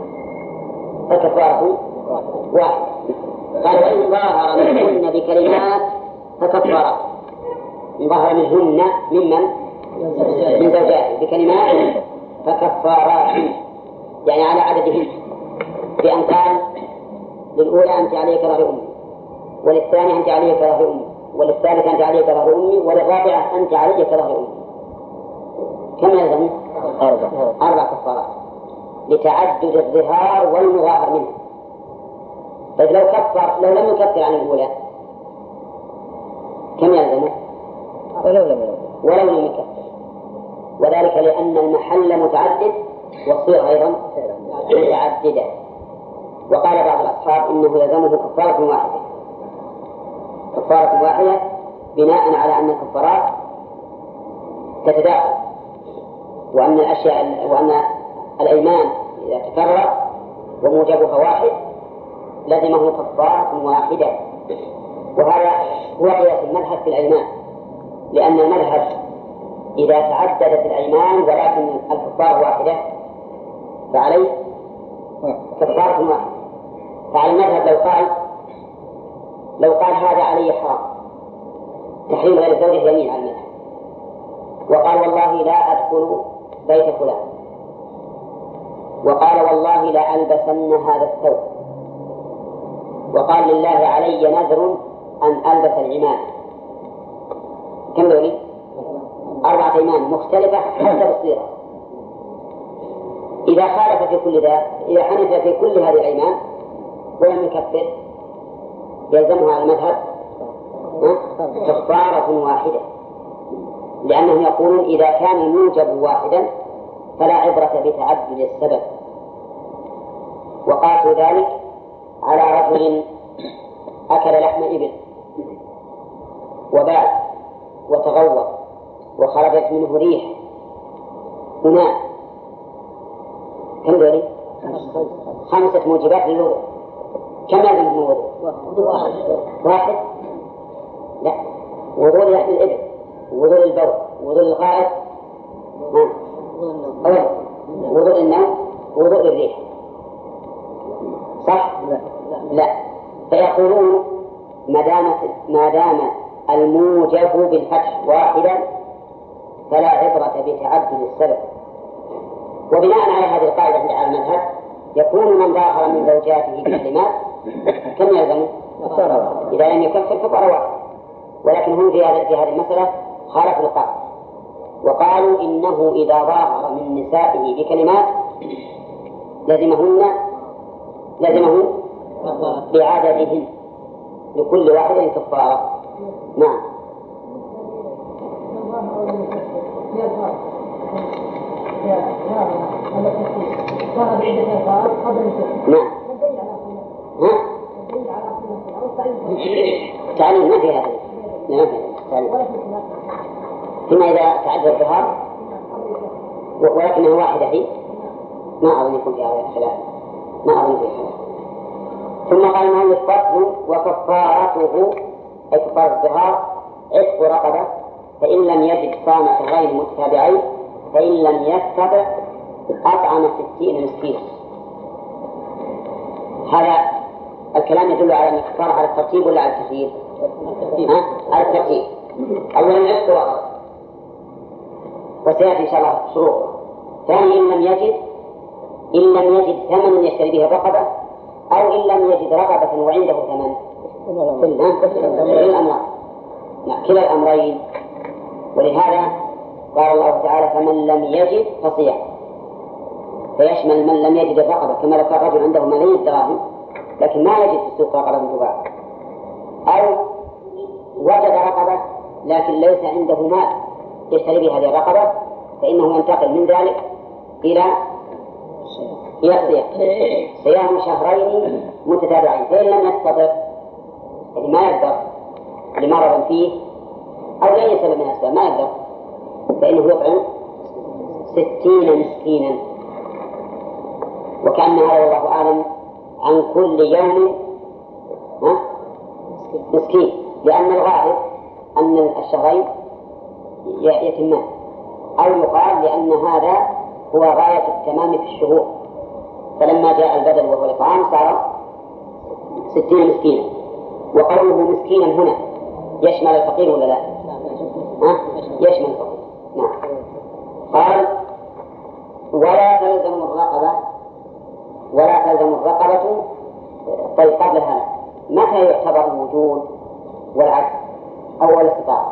فكفارة واحد. قال وإن ظاهر منهن بكلمات فكفارة، إن ظاهر منهن ممن من زوجاته بكلمات فكفارات، يعني على عددهن، بأن قال للأولى أنت عليك ظهر أمي، وللثانية أنت عليك ظهر أمي، وللثالثة أنت عليك ظهر أمي، وللرابعة أنت عليك ظهر أمي. كم يلزم؟ أربع أربع كفارات لتعدد الظهار والمظاهر منه. طيب لو كفر لو لم يكفر عن الأولى كم يلزمه؟ ولو لم ولو لم يكفر، وذلك لأن المحل متعدد والصيغة أيضا متعددة. وقال بعض الأصحاب إنه يلزمه كفارة واحدة، كفارة واحدة بناء على أن الكفارات تتداخل، وأن الأشياء وأن الأيمان إذا تكرر وموجبها واحد لزمه كفارة واحدة. وهذا هو قياس المذهب في الأيمان، لأن المذهب إذا تعددت الأيمان ولكن الكفارة واحدة فعليه كفارة واحدة. فعلى المذهب لو قال لو قال هذا عليه حرام تحريم غير الزوجة يمين على المذهب، وقال والله لا أدخل بيت فلان، وقال والله لا ألبسن هذا الثوب، وقال لله علي نذر أن ألبس العمامة، كم دولي؟ أربعة أيمان مختلفة حسب الصيغة. إذا خالف في كل ذا إذا حنث في كل هذه الأيمان ولم يكفر يلزمها على المذهب كفارة واحدة، لأنهم يقولون إذا كان الموجب واحدا فلا عبرة بتعدد السبب. وقاسوا ذلك على رجل أكل لحم إبل وبال وتغوط وخرجت منه ريح هنا، كم ذلك؟ خمسة موجبات للوضوء. كم لازم من وضوء؟ واحد؟ لا، وضوء لحم الإبل، وضوء البول، وضوء الغائط، وضوء النوم، وضوء الريح، صح؟ لا, لا. فيقولون ما دام ما دام الموجب بالفتح واحدا فلا عبرة بتعدد السبب. وبناء على هذه القاعدة عند المذهب يكون من ظاهر من زوجاته بكلمات كم يلزمه؟ إذا لم يكفر كفر واحد. ولكن هم في هذه في هذه المسألة خالفوا القاعدة وقالوا إنه إذا ظاهر من نسائه بكلمات لزمهن لزمه بعددهن لكل واحد كفارة. نعم. نعم. ها؟ تعليم ما في هذا، ما في تعليم. ثم إذا تعدد الظهار ولكنها واحدة هي ما أظن يكون في هذا الخلاف، ما أظن فيه خلاف. ثم قال المؤلف فصل وكفارته أي كفارة الظهار عتق رقبة، فإن لم يجد صام شهرين متتابعين، فإن لم يستطع أطعم ستين مسكينا. هذا الكلام يدل على أن الكفارة على الترتيب ولا على التخيير؟ ها؟ على الترتيب. أولا عتق رقبة وسيأتي إن شاء الله شروط. ثانيا إن لم يجد إن لم يجد ثمن يشتري به الرقبة، أو إن لم يجد رقبة وعنده ثمن، كلا الأمرين. كلا الأمرين. ولهذا قال الله تعالى فمن لم يجد فصيام، فيشمل من لم يجد الرقبة، كما لو كان رجل عنده ملايين دراهم لكن ما يجد في السوق رقبة تباع، أو وجد رقبة لكن ليس عنده مال يشتري به هذه الرقبة، فإنه ينتقل من ذلك إلى إلى الصيام، صيام شهرين متتابعين. فإن لم يستطع يعني ما يقدر لمرض فيه أو لأي سبب من الأسباب ما يقدر، فإنه يطعم ستين مسكينا. وكأن هذا والله أعلم عن كل يوم مسكين، لأن الغالب أن الشهرين يتمان، أو يقال لأن هذا هو غاية التمام في الشهور، فلما جاء البدل وهو الإطعام صار ستين مسكينا. وقوله مسكينا هنا يشمل الفقير ولا لا؟ ها؟ يشمل الفقير. نعم. قال ولا تلزم الرقبة ولا تلزم الرقبة. طيب قبل هذا متى يعتبر الوجود والعجز أو الاستطاعة؟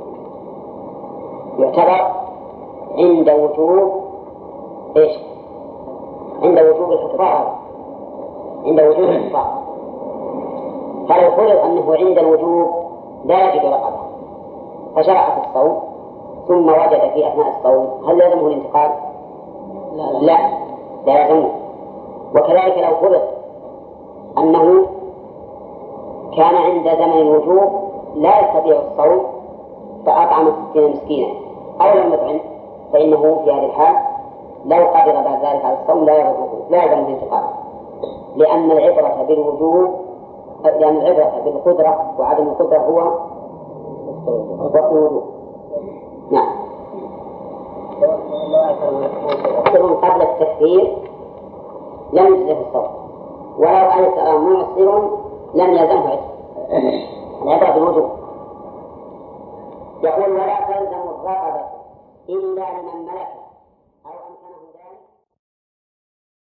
يعتبر عند وجود إيش؟ عند وجود الحفاظ، عند وجود الحفاظ. فلو فرض أنه عند الوجود لا يجد رقبة فشرع في الصوم ثم وجد في أثناء الصوم، هل لازمه الانتقال؟ لا لا, لا يلزمه. وكذلك لو فرض أنه كان عند زمن الوجود لا يستطيع الصوم فأطعم ستين مسكينا أو لم يطعم، فإنه في هذه الحال لو قدر بعد ذلك على الصوم لا يلزمه الانتقال، لأن العبرة بالوجود لأن العبرة بالقدرة وعدم القدرة هو الوجود. نعم. قبل التكفير لم يجزه الصوم، ولو أيسر معسر لم يلزمه عتق. العبرة بالوجود. يقول ولا تلزم الرقبة إلا لمن ملك